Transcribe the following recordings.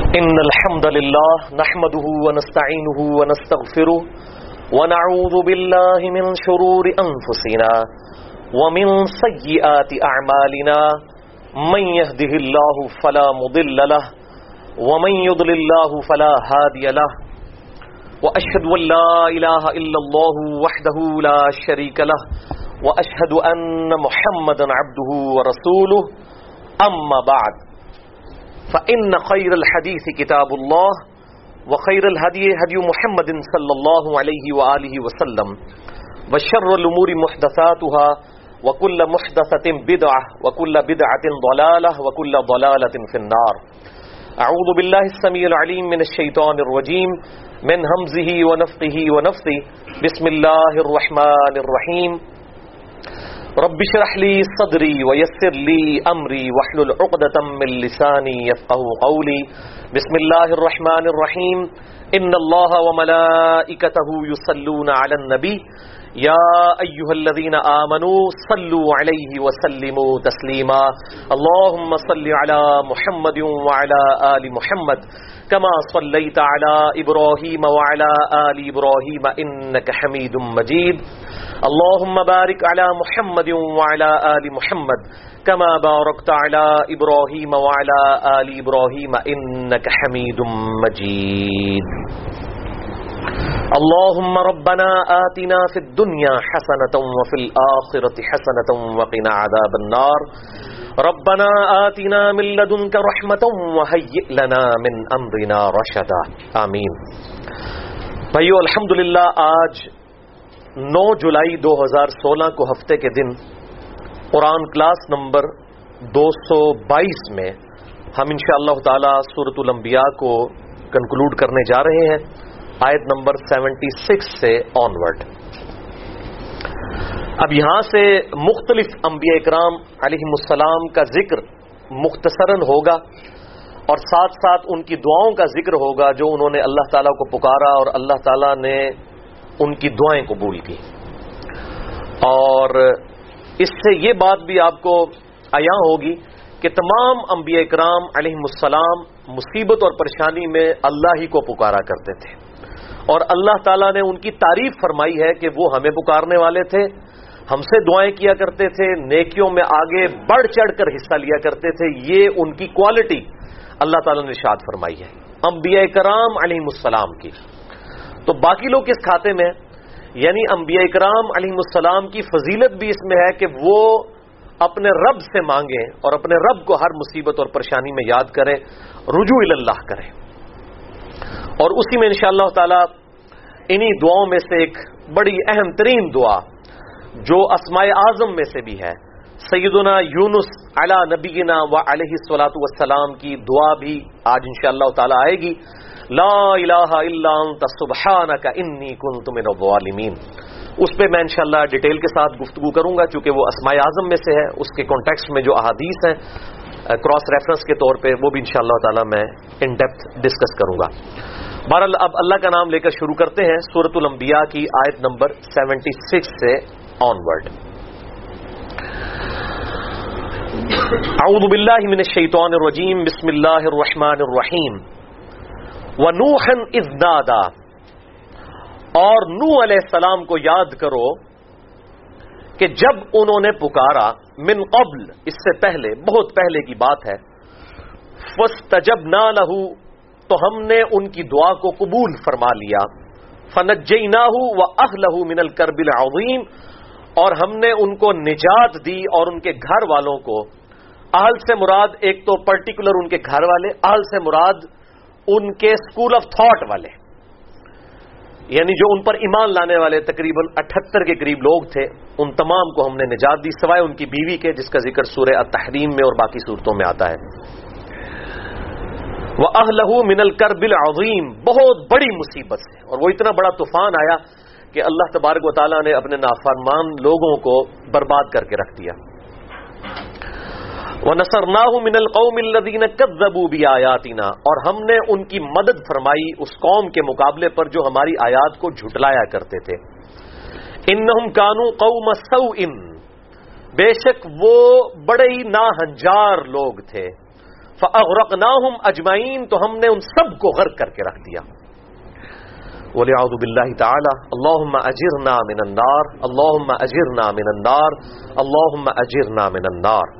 إن الحمد لله نحمده ونستعينه ونستغفره ونعوذ بالله من شرور أنفسنا ومن سيئات أعمالنا من يهده الله فلا مضل له ومن يضلل الله فلا هادي له وأشهد أن لا إله إلا الله وحده لا شريك له وأشهد أن محمدا عبده ورسوله أما بعد فإن خير الحديث كتاب الله وخير الهدي هدي محمد صلى الله عليه وآله وسلم وشر الأمور محدثاتها وكل محدثة بدعة وكل بدعة ضلالة وكل ضلالة في النار. أعوذ بالله السميع العليم من الشيطان الرجيم من همزه ونفخه ونفثه. بسم الله الرحمن الرحيم. رب اشرح لي صدري ويسر لي امري واحلل عقدة من لساني يفقهوا قولي. بسم الله الرحمن الرحيم. ان الله وملائكته يصلون على النبي يا ايها الذين امنوا صلوا عليه وسلموا تسليما. اللهم صل على محمد وعلى ال محمد كما صليت على ابراهيم وعلى ال ابراهيم انك حميد مجيد. اللهم بارك على محمد وعلى آل محمد كما باركت على إبراهيم وعلى آل إبراهيم إنك حميد مجيد. اللهم ربنا آتنا في الدنيا حسنة وفي الآخرة حسنة وقنا عذاب النار. ربنا آتنا من لدنك رحمة وهيئ لنا من أمرنا رشدا. آمین. بھائیو، الحمدللہ آج 9 جولائی 2016 کو ہفتے کے دن قرآن کلاس نمبر 222 میں ہم انشاءاللہ تعالی سورۃ الانبیاء کو کنکلوڈ کرنے جا رہے ہیں، آیت نمبر 76 سے آنورڈ. اب یہاں سے مختلف انبیاء اکرام علیہم السلام کا ذکر مختصراً ہوگا اور ساتھ ساتھ ان کی دعاؤں کا ذکر ہوگا جو انہوں نے اللہ تعالیٰ کو پکارا اور اللہ تعالیٰ نے ان کی دعائیں قبول کی. اور اس سے یہ بات بھی آپ کو عیاں ہوگی کہ تمام انبیاء کرام علیہم السلام مصیبت اور پریشانی میں اللہ ہی کو پکارا کرتے تھے، اور اللہ تعالیٰ نے ان کی تعریف فرمائی ہے کہ وہ ہمیں پکارنے والے تھے، ہم سے دعائیں کیا کرتے تھے، نیکیوں میں آگے بڑھ چڑھ کر حصہ لیا کرتے تھے. یہ ان کی کوالٹی اللہ تعالیٰ نے ارشاد فرمائی ہے انبیاء کرام علیہم السلام کی. تو باقی لوگ کس کھاتے میں، یعنی انبیاء اکرام علیہم السلام کی فضیلت بھی اس میں ہے کہ وہ اپنے رب سے مانگیں اور اپنے رب کو ہر مصیبت اور پریشانی میں یاد کریں، رجوع اللہ کریں. اور اسی میں انشاءاللہ تعالی انہی دعاؤں میں سے ایک بڑی اہم ترین دعا جو اسماء اعظم میں سے بھی ہے، سیدنا یونس علی نبینا و علیہ الصلوۃ والسلام کی دعا بھی آج انشاءاللہ تعالی آئے گی. لا الہ الا انت سبحانک انی کنت من الظالمین. اس پہ میں انشاءاللہ ڈیٹیل کے ساتھ گفتگو کروں گا چونکہ وہ اسماء اعظم میں سے ہے. اس کے کانٹیکسٹ میں جو احادیث ہیں کراس ریفرنس کے طور پہ وہ بھی انشاءاللہ تعالی میں ان ڈیپتھ ڈسکس کروں گا. بہرحال اب اللہ کا نام لے کر شروع کرتے ہیں سورۃ الانبیاء کی آیت نمبر 76 سے آنورڈ. اعوذ باللہ من الشیطان الرجیم. بسم اللہ الرحمن الرحیم. وَنُوحًا إِذْ نَادَىٰ. اور نوح علیہ السلام کو یاد کرو کہ جب انہوں نے پکارا، من قبل اس سے پہلے، بہت پہلے کی بات ہے، فَاسْتَجَبْنَا لَهُ تو ہم نے ان کی دعا کو قبول فرما لیا، فَنَجَّيْنَاهُ وَأَهْلَهُ مِنَ الْكَرْبِ الْعَظِيمِ اور ہم نے ان کو نجات دی اور ان کے گھر والوں کو. اہل سے مراد ایک تو پرٹیکولر ان کے گھر والے، اہل سے مراد ان کے اسکول آف تھاٹ والے، یعنی جو ان پر ایمان لانے والے تقریباً 78 کے قریب لوگ تھے، ان تمام کو ہم نے نجات دی سوائے ان کی بیوی کے جس کا ذکر سورہ التحریم میں اور باقی صورتوں میں آتا ہے. وَأَهْلَهُ مِنَ الْكَرْبِ الْعَظِيمِ بہت بڑی مصیبت سے، اور وہ اتنا بڑا طوفان آیا کہ اللہ تبارک و تعالیٰ نے اپنے نافرمان لوگوں کو برباد کر کے رکھ دیا. وَنَصَرْنَاهُ مِنَ الْقَوْمِ الَّذِينَ كَذَّبُوا بِآيَاتِنَا اور ہم نے ان کی مدد فرمائی اس قوم کے مقابلے پر جو ہماری آیات کو جھٹلایا کرتے تھے. إِنَّهُمْ كَانُوا قَوْمَ سَوْءٍ بے شک وہ بڑے ہی ناہنجار لوگ تھے. فاغرقناہم اجمعین، تو ہم نے ان سب کو غرق کر کے رکھ دیا. وَلِعَوْذُ بِاللَّهِ تَعَالَى اللہم اجرنا من النار اللہم اجرنا من النار اللہم اجرنا من النار.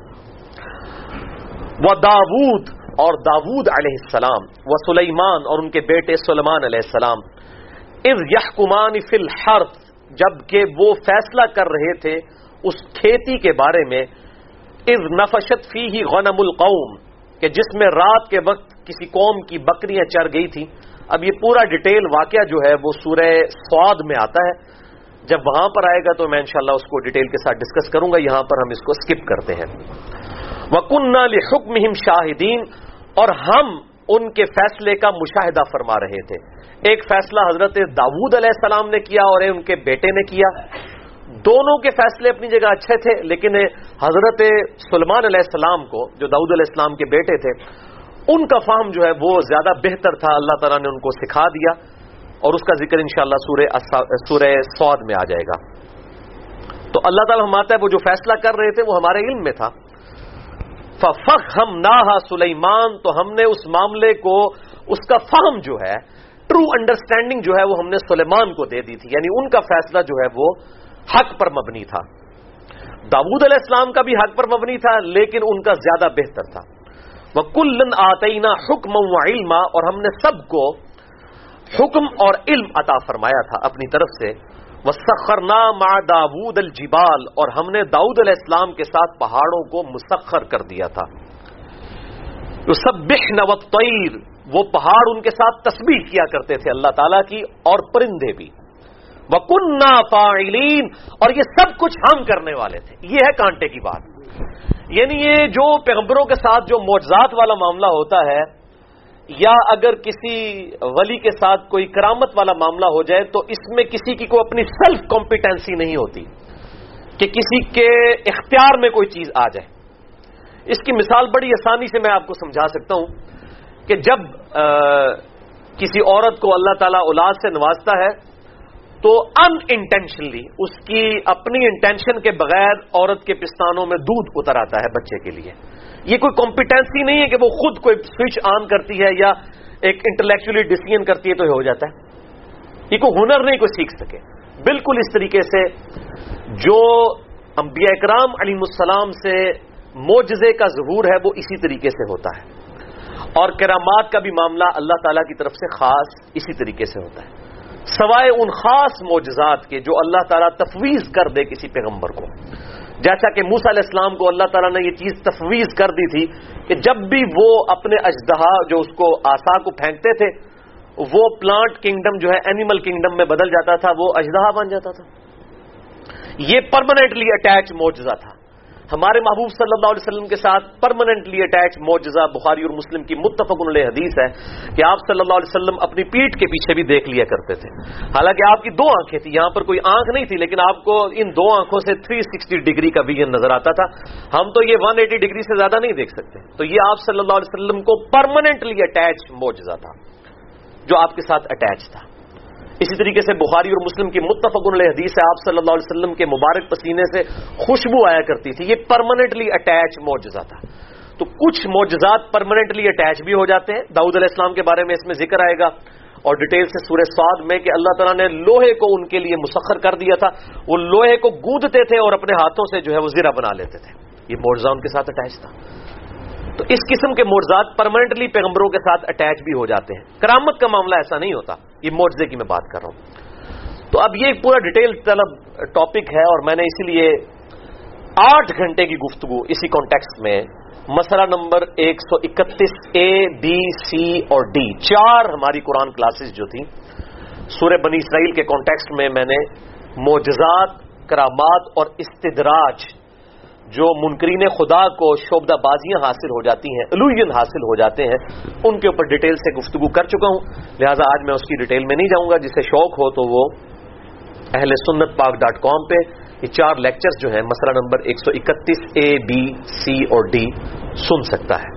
وَدَاوُود، اور داود علیہ السلام، وسلیمان، اور ان کے بیٹے سلیمان علیہ السلام، اذ یحکمان فی الحرث، جبکہ وہ فیصلہ کر رہے تھے اس کھیتی کے بارے میں، اذ نفشت فیہ غنم القوم، کہ جس میں رات کے وقت کسی قوم کی بکریاں چر گئی تھی. اب یہ پورا ڈیٹیل واقعہ جو ہے وہ سورہ صاد میں آتا ہے، جب وہاں پر آئے گا تو میں انشاءاللہ اس کو ڈیٹیل کے ساتھ ڈسکس کروں گا، یہاں پر ہم اس کو سکپ کرتے ہیں. وَكُنَّا لِحُكْمِهِمْ شَاهِدِينَ، اور ہم ان کے فیصلے کا مشاہدہ فرما رہے تھے. ایک فیصلہ حضرت داود علیہ السلام نے کیا اور ان کے بیٹے نے کیا. دونوں کے فیصلے اپنی جگہ اچھے تھے، لیکن حضرت سلیمان علیہ السلام کو، جو داؤد علیہ السلام کے بیٹے تھے، ان کا فہم جو ہے وہ زیادہ بہتر تھا. اللہ تعالیٰ نے ان کو سکھا دیا، اور اس کا ذکر انشاءاللہ سورہ صاد میں آ جائے گا. تو اللہ تعالیٰ فرماتا ہے وہ جو فیصلہ کر رہے تھے وہ ہمارے علم میں تھا. فَفَخَّمْنَاهَا سلیمان، تو ہم نے اس معاملے کو، اس کا فہم جو ہے، ٹرو انڈرسٹینڈنگ جو ہے وہ ہم نے سلیمان کو دے دی تھی. یعنی ان کا فیصلہ جو ہے وہ حق پر مبنی تھا. داؤد علیہ السلام کا بھی حق پر مبنی تھا، لیکن ان کا زیادہ بہتر تھا. وَكُلًّا آتَيْنَا حُكْمًا وَعِلْمًا، اور ہم نے سب کو حکم اور علم عطا فرمایا تھا اپنی طرف سے. وَسَخَّرْنَا مَعَ دَاوُودَ الْجِبَالَ، اور ہم نے داؤد علیہ السلام کے ساتھ پہاڑوں کو مسخر کر دیا تھا. يُسَبِّحْنَ وَالطَّيْرُ، وہ پہاڑ ان کے ساتھ تسبیح کیا کرتے تھے اللہ تعالیٰ کی، اور پرندے بھی. وَكُنَّا فَاعِلِينَ، اور یہ سب کچھ ہم کرنے والے تھے. یہ ہے کانٹے کی بات. یعنی یہ جو پیغمبروں کے ساتھ جو معجزات والا معاملہ ہوتا ہے، یا اگر کسی ولی کے ساتھ کوئی کرامت والا معاملہ ہو جائے، تو اس میں کسی کی کوئی اپنی سیلف کمپیٹنسی نہیں ہوتی کہ کسی کے اختیار میں کوئی چیز آ جائے. اس کی مثال بڑی آسانی سے میں آپ کو سمجھا سکتا ہوں کہ جب کسی عورت کو اللہ تعالیٰ اولاد سے نوازتا ہے، تو ان انٹینشنلی، اس کی اپنی انٹینشن کے بغیر عورت کے پستانوں میں دودھ اتر آتا ہے بچے کے لیے. یہ کوئی کمپیٹنسی نہیں ہے کہ وہ خود کوئی سوئچ آن کرتی ہے یا ایک انٹلیکچولی ڈیسیژن کرتی ہے تو یہ ہو جاتا ہے. یہ کوئی ہنر نہیں کوئی سیکھ سکے. بالکل اس طریقے سے جو انبیاء اکرام علیہ السلام سے معجزے کا ظہور ہے وہ اسی طریقے سے ہوتا ہے، اور کرامات کا بھی معاملہ اللہ تعالیٰ کی طرف سے خاص اسی طریقے سے ہوتا ہے، سوائے ان خاص معجزات کے جو اللہ تعالیٰ تفویض کر دے کسی پیغمبر کو. جیسا کہ موسیٰ علیہ السلام کو اللہ تعالیٰ نے یہ چیز تفویض کر دی تھی کہ جب بھی وہ اپنے اژدہا جو اس کو عصا کو پھینکتے تھے، وہ پلانٹ کنگڈم جو ہے اینیمل کنگڈم میں بدل جاتا تھا، وہ اژدہا بن جاتا تھا. یہ پرماننٹلی اٹیچ معجزہ تھا. ہمارے محبوب صلی اللہ علیہ وسلم کے ساتھ پرماننٹلی اٹیچ معجزہ بخاری اور مسلم کی متفق علیہ حدیث ہے کہ آپ صلی اللہ علیہ وسلم اپنی پیٹھ کے پیچھے بھی دیکھ لیا کرتے تھے. حالانکہ آپ کی 2 آنکھیں تھیں، یہاں پر کوئی آنکھ نہیں تھی، لیکن آپ کو ان 2 آنکھوں سے 360 ڈگری کا ویژن نظر آتا تھا. ہم تو یہ 180 ڈگری سے زیادہ نہیں دیکھ سکتے. تو یہ آپ صلی اللہ علیہ وسلم کو پرماننٹلی اٹیچ معجزہ تھا جو آپ کے ساتھ اٹیچ تھا. اسی طریقے سے بخاری اور مسلم کی متفق علیہ حدیث ہے، آپ صلی اللہ علیہ وسلم کے مبارک پسینے سے خوشبو آیا کرتی تھی. یہ پرماننٹلی اٹیچ معجزہ تھا. تو کچھ معجزات پرماننٹلی اٹیچ بھی ہو جاتے ہیں. داؤد علیہ السلام کے بارے میں اس میں ذکر آئے گا، اور ڈیٹیل سے سورہ صاد میں کہ اللہ تعالیٰ نے لوہے کو ان کے لیے مسخر کر دیا تھا. وہ لوہے کو گوندتے تھے اور اپنے ہاتھوں سے جو ہے وہ زرہ بنا لیتے تھے. یہ معجزہ ان کے ساتھ اٹیچ تھا. تو اس قسم کے معجزات پرماننٹلی پیغمبروں کے ساتھ اٹیچ بھی ہو جاتے ہیں. کرامت کا معاملہ ایسا نہیں ہوتا. یہ معجزے کی میں بات کر رہا ہوں. تو اب یہ ایک پورا ڈیٹیل طلب ٹاپک ہے، اور میں نے اسی لیے 8 گھنٹے کی گفتگو اسی کانٹیکسٹ میں مسئلہ نمبر 131 A, B, C اور D 4 ہماری قرآن کلاسز جو تھیں سورہ بنی اسرائیل کے کانٹیکسٹ میں نے معجزات، کرامات اور استدراج جو منکرین خدا کو شعبدہ بازیاں حاصل ہو جاتی ہیں، الوہین حاصل ہو جاتے ہیں، ان کے اوپر ڈیٹیل سے گفتگو کر چکا ہوں. لہٰذا آج میں اس کی ڈیٹیل میں نہیں جاؤں گا. جسے شوق ہو تو وہ اہل سنت پاک.com پہ یہ 4 لیکچرز جو ہیں مسئلہ نمبر 131 A, B, C اور D سن سکتا ہے.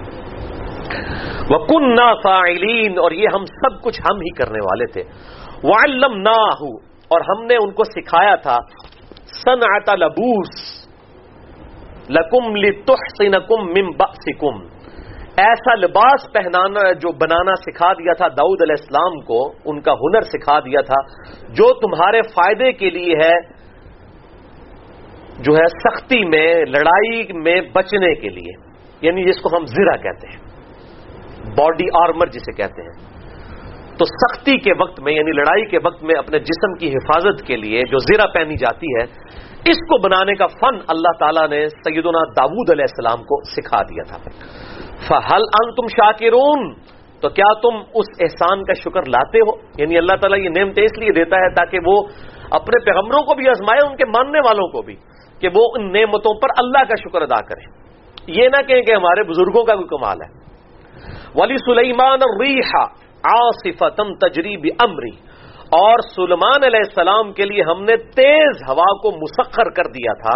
وَكُنَّا فَاعِلِينَ، اور یہ ہم سب کچھ ہم ہی کرنے والے تھے. وَعَلَّمْنَاهُ، اور ہم نے ان کو سکھایا تھا صنعۃ لبوس لکم لتحصنکم من بأسکم، ایسا لباس پہنانا جو بنانا سکھا دیا تھا داؤد علیہ السلام کو، ان کا ہنر سکھا دیا تھا جو تمہارے فائدے کے لیے ہے، جو ہے سختی میں، لڑائی میں بچنے کے لیے، یعنی جس کو ہم زرہ کہتے ہیں، باڈی آرمر جسے کہتے ہیں۔ تو سختی کے وقت میں یعنی لڑائی کے وقت میں اپنے جسم کی حفاظت کے لیے جو زرہ پہنی جاتی ہے، اس کو بنانے کا فن اللہ تعالیٰ نے سیدنا داؤد علیہ السلام کو سکھا دیا تھا۔ فَهَلْ أَنْتُمْ شَاكِرُونَ، تو کیا تم اس احسان کا شکر لاتے ہو؟ یعنی اللہ تعالیٰ یہ نعمتیں اس لیے دیتا ہے تاکہ وہ اپنے پیغمبروں کو بھی آزمائے، ان کے ماننے والوں کو بھی، کہ وہ ان نعمتوں پر اللہ کا شکر ادا کریں، یہ نہ کہیں کہ ہمارے بزرگوں کا کوئی کمال ہے۔ وَلِسُلَيْمَانَ الرِّيحَ عَاصِفَةً تَجْرِي بِأَمْرِهِ، اور سلیمان علیہ السلام کے لیے ہم نے تیز ہوا کو مسخر کر دیا تھا،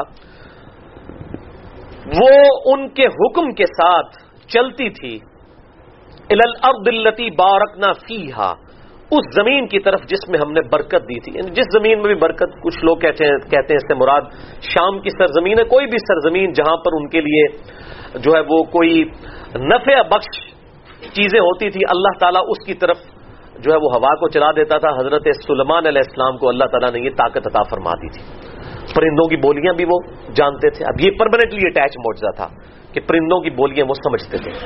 وہ ان کے حکم کے ساتھ چلتی تھی، الی الارض التی بارکنا فیہا، اس زمین کی طرف جس میں ہم نے برکت دی تھی، یعنی جس زمین میں بھی برکت، کچھ لوگ کہتے ہیں اس سے مراد شام کی سرزمین ہے، کوئی بھی سرزمین جہاں پر ان کے لیے جو ہے وہ کوئی نفع بخش چیزیں ہوتی تھی، اللہ تعالیٰ اس کی طرف جو ہے وہ ہوا کو چلا دیتا تھا۔ حضرت سلیمان علیہ السلام کو اللہ تعالیٰ نے یہ طاقت عطا فرما دی تھی۔ پرندوں کی بولیاں بھی وہ جانتے تھے، اب یہ پرماننٹلی اٹیچ معجزہ تھا کہ پرندوں کی بولیاں وہ سمجھتے تھے۔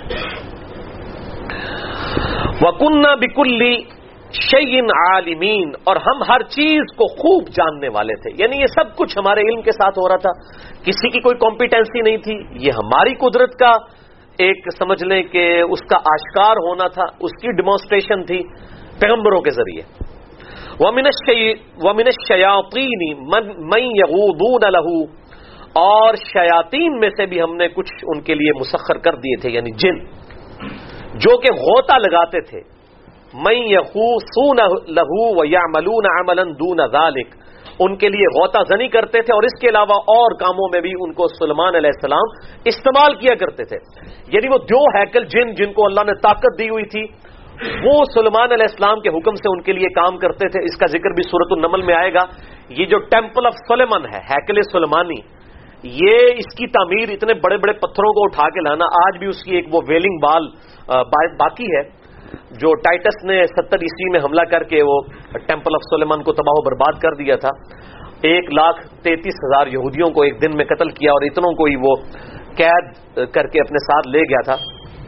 وَكُنَّا بِكُلِّ شَيْءٍ عَالِمِينَ، اور ہم ہر چیز کو خوب جاننے والے تھے، یعنی یہ سب کچھ ہمارے علم کے ساتھ ہو رہا تھا، کسی کی کوئی کمپیٹنسی نہیں تھی، یہ ہماری قدرت کا ایک سمجھ لیں کہ اس کا آشکار ہونا تھا، اس کی ڈیمانسٹریشن تھی پیغمبروں کے ذریعے۔ وَمِنَ الشَّيَاطِينِ مَن يَغُوضُونَ لَهُ، اور شیاطین میں سے بھی ہم نے کچھ ان کے لیے مسخر کر دیے تھے، یعنی جن جو کہ غوطہ لگاتے تھے، مَن يَغُوصُونَ لَهُ وَيَعْمَلُونَ عَمَلًا دُونَ ذَلِكَ، ان کے لیے غوطہ زنی کرتے تھے اور اس کے علاوہ اور کاموں میں بھی ان کو سلیمان علیہ السلام استعمال کیا کرتے تھے۔ یعنی وہ دو ہیکل جن کو اللہ نے طاقت دی ہوئی تھی، وہ سلیمان علیہ السلام کے حکم سے ان کے لیے کام کرتے تھے۔ اس کا ذکر بھی سورۃ النمل میں آئے گا۔ یہ جو ٹیمپل آف سلیمان ہے، ہیکل سلیمانی، یہ اس کی تعمیر، اتنے بڑے بڑے پتھروں کو اٹھا کے لانا، آج بھی اس کی ایک وہ ویلنگ وال باقی ہے جو ٹائٹس نے 70 عیسوی میں حملہ کر کے وہ ٹیمپل آف سلیمان کو تباہ و برباد کر دیا تھا۔ 1,33,000 یہودیوں کو ایک دن میں قتل کیا اور اتنوں کو ہی وہ قید کر کے اپنے ساتھ لے گیا تھا۔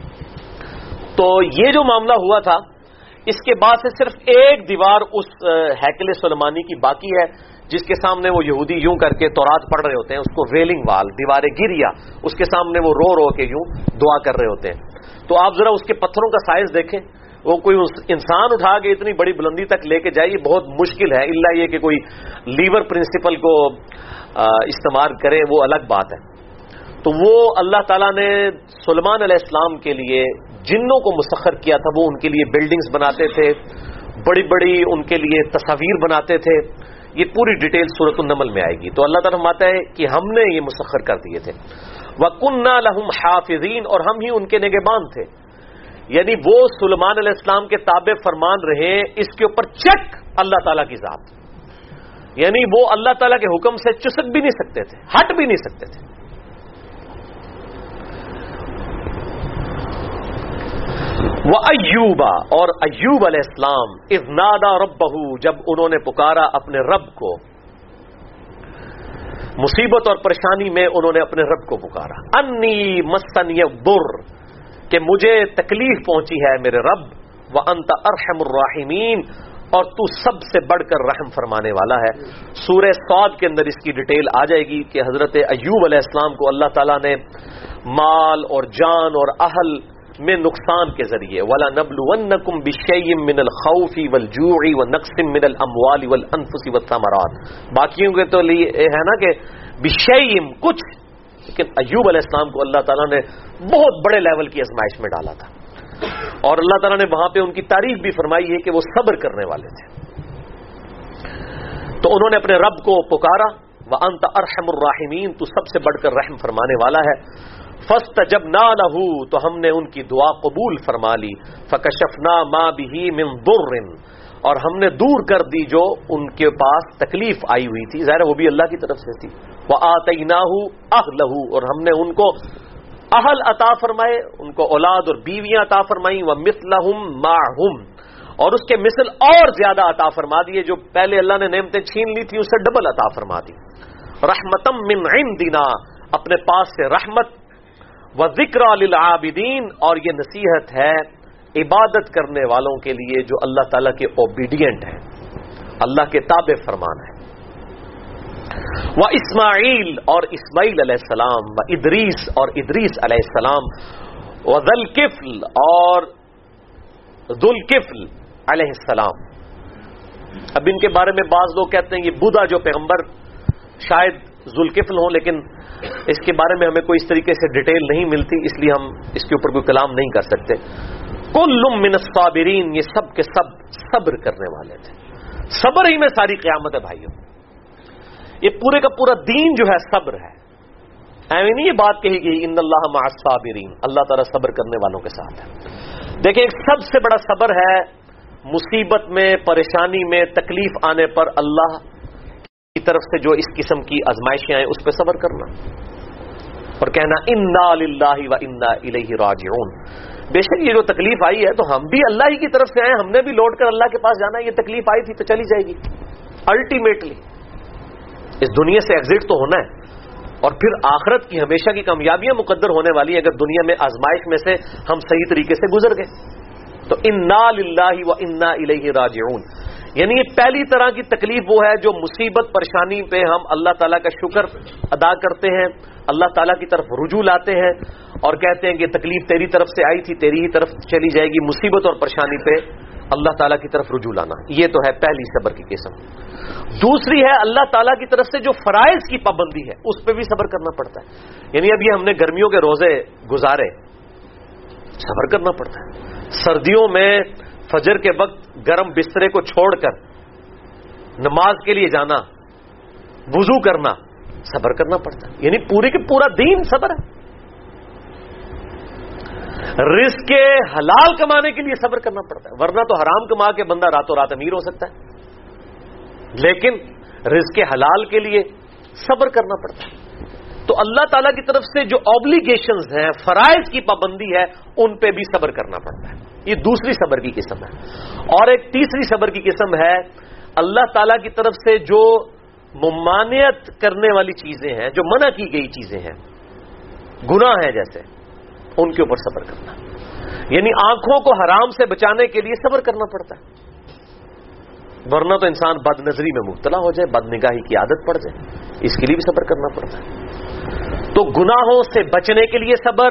تو یہ جو معاملہ ہوا تھا، اس کے بعد سے صرف ایک دیوار اس ہیکل سلیمانی کی باقی ہے، جس کے سامنے وہ یہودی یوں کر کے تورات پڑھ رہے ہوتے ہیں، اس کو ویلنگ وال، دیوار گریا، اس کے سامنے وہ رو رو کے یوں دعا کر رہے ہوتے ہیں۔ تو آپ ذرا اس کے پتھروں کا سائز دیکھیں، وہ کوئی انسان اٹھا کے اتنی بڑی بلندی تک لے کے جائے، یہ بہت مشکل ہے، الا یہ کہ کوئی لیور پرنسپل کو استعمال کرے، وہ الگ بات ہے۔ تو وہ اللہ تعالیٰ نے سلیمان علیہ السلام کے لیے جنوں کو مسخر کیا تھا، وہ ان کے لیے بلڈنگز بناتے تھے، بڑی بڑی ان کے لیے تصاویر بناتے تھے۔ یہ پوری ڈیٹیل سورۃ النمل میں آئے گی۔ تو اللہ تعالیٰ فرماتا ہے کہ ہم نے یہ مسخر کر دیے تھے۔ وَكُنَّا لَهُمْ حَافِظِينَ، اور ہم ہی ان کے نگہبان تھے، یعنی وہ سلیمان علیہ السلام کے تابع فرمان رہے، اس کے اوپر چیک اللہ تعالیٰ کی ذات، یعنی وہ اللہ تعالیٰ کے حکم سے چسک بھی نہیں سکتے تھے، ہٹ بھی نہیں سکتے تھے۔ وَأَيُّوبَ، اور ایوب علیہ السلام، اذ نادا ربہ، جب انہوں نے پکارا اپنے رب کو، مصیبت اور پریشانی میں انہوں نے اپنے رب کو پکارا، انی مسنی الضر، کہ مجھے تکلیف پہنچی ہے میرے رب، وانت ارحم الراحمین، اور تو سب سے بڑھ کر رحم فرمانے والا ہے۔ سورہ صاد کے اندر اس کی ڈیٹیل آ جائے گی کہ حضرت ایوب علیہ السلام کو اللہ تعالیٰ نے مال اور جان اور اہل میں نقصان کے ذریعے، وَلَنَبْلُوَنَّكُمْ بِشَيْءٍ مِّنَ الْخَوْفِ وَالْجُوعِ وَنَقْصٍ مِّنَ الْأَمْوَالِ وَالْأَنفُسِ وَالثَّمَرَاتِ، باقیوں کے تو لیے ہے نا کہ بِشَيْءٍ کچھ، لیکن ایوب علیہ السلام کو اللہ تعالیٰ نے بہت بڑے لیول کی آزمائش میں ڈالا تھا، اور اللہ تعالیٰ نے وہاں پہ ان کی تعریف بھی فرمائی ہے کہ وہ صبر کرنے والے تھے۔ تو انہوں نے اپنے رب کو پکارا، وَأَنْتَ أَرْحَمُ الرَّاحِمِينَ، تو سب سے بڑھ کر رحم فرمانے والا ہے۔ فَاسْتَجَبْنَا لَهُ، تو ہم نے ان کی دعا قبول فرما لی، فَكَشَفْنَا مَا بِهِ مِنْ ضُرٍّ، اور ہم نے دور کر دی جو ان کے پاس تکلیف آئی ہوئی تھی، ظاہر وہ بھی اللہ کی طرف سے تھی۔ وَآتَيْنَاهُ أَهْلَهُ، اور ہم نے ان کو اہل عطا فرمائے، ان کو اولاد اور بیویاں عطا فرمائیں، ومثلہم معہم، اور اس کے مثل اور زیادہ عطا فرما دیے، جو پہلے اللہ نے نعمتیں چھین لی تھی اس سے ڈبل عطا فرما دی. رحمتم من عندنا، اپنے پاس سے رحمت، وذکری للعابدین، اور یہ نصیحت ہے عبادت کرنے والوں کے لیے جو اللہ تعالیٰ کے اوبیڈینٹ ہیں، اللہ کے تابع فرمان ہے. وہ اسماعیل، اور اسماعیل علیہ السلام، و ادریس، اور ادریس علیہ السلام، و ذوالکفل، اور ذوالکفل علیہ السلام. اب ان کے بارے میں بعض لوگ کہتے ہیں یہ بودا جو پیغمبر شاید ذوالکفل ہوں، لیکن اس کے بارے میں ہمیں کوئی اس طریقے سے ڈیٹیل نہیں ملتی، اس لیے ہم اس کے اوپر کوئی کلام نہیں کر سکتے. کل من الصابرین، یہ سب کے سب صبر کرنے والے تھے. صبر ہی میں ساری قیامت ہے بھائیوں. یہ پورے کا پورا دین جو ہے صبر ہے. ایویں نہیں یہ بات کہی گئی ان اللہ مع الصابرین، اللہ تعالیٰ صبر کرنے والوں کے ساتھ ہے. دیکھیں ایک سب سے بڑا صبر ہے مصیبت میں، پریشانی میں، تکلیف آنے پر اللہ کی طرف سے جو اس قسم کی آزمائشیں آئیں اس پہ صبر کرنا اور کہنا انا للہ و انا الیہ راجعون. بے شک یہ جو تکلیف آئی ہے تو ہم بھی اللہ ہی کی طرف سے آئے، ہم نے بھی لوٹ کر اللہ کے پاس جانا ہے. یہ تکلیف آئی تھی تو چلی جائے گی. الٹیمیٹلی اس دنیا سے ایگزٹ تو ہونا ہے، اور پھر آخرت کی ہمیشہ کی کامیابیاں مقدر ہونے والی ہیں اگر دنیا میں آزمائش میں سے ہم صحیح طریقے سے گزر گئے. تو انا للہ و انا الیہ راجعون، یعنی یہ پہلی طرح کی تکلیف وہ ہے جو مصیبت پریشانی پہ ہم اللہ تعالیٰ کا شکر ادا کرتے ہیں، اللہ تعالیٰ کی طرف رجوع لاتے ہیں اور کہتے ہیں کہ تکلیف تیری طرف سے آئی تھی، تیری ہی طرف چلی جائے گی. مصیبت اور پریشانی پہ اللہ تعالیٰ کی طرف رجوع لانا، یہ تو ہے پہلی صبر کی قسم. دوسری ہے اللہ تعالیٰ کی طرف سے جو فرائض کی پابندی ہے اس پہ بھی صبر کرنا پڑتا ہے. یعنی اب یہ ہم نے گرمیوں کے روزے گزارے، صبر کرنا پڑتا ہے. سردیوں میں فجر کے وقت گرم بسترے کو چھوڑ کر نماز کے لیے جانا، وضو کرنا، صبر کرنا پڑتا ہے. یعنی پورے کے پورا دین صبر ہے. رزق کے حلال کمانے کے لیے صبر کرنا پڑتا ہے، ورنہ تو حرام کما کے بندہ راتوں رات امیر ہو سکتا ہے، لیکن رزق حلال کے لیے صبر کرنا پڑتا ہے. تو اللہ تعالیٰ کی طرف سے جو اوبلیگیشنز ہیں، فرائض کی پابندی ہے، ان پہ بھی صبر کرنا پڑتا ہے. یہ دوسری صبر کی قسم ہے. اور ایک تیسری صبر کی قسم ہے اللہ تعالیٰ کی طرف سے جو ممانعت کرنے والی چیزیں ہیں، جو منع کی گئی چیزیں ہیں، گناہ ہیں جیسے، ان کے اوپر صبر کرنا. یعنی آنکھوں کو حرام سے بچانے کے لیے صبر کرنا پڑتا ہے، ورنہ تو انسان بد نظری میں مبتلا ہو جائے، بد نگاہی کی عادت پڑ جائے. اس کے لیے بھی صبر کرنا پڑتا ہے. تو گناہوں سے بچنے کے لیے صبر،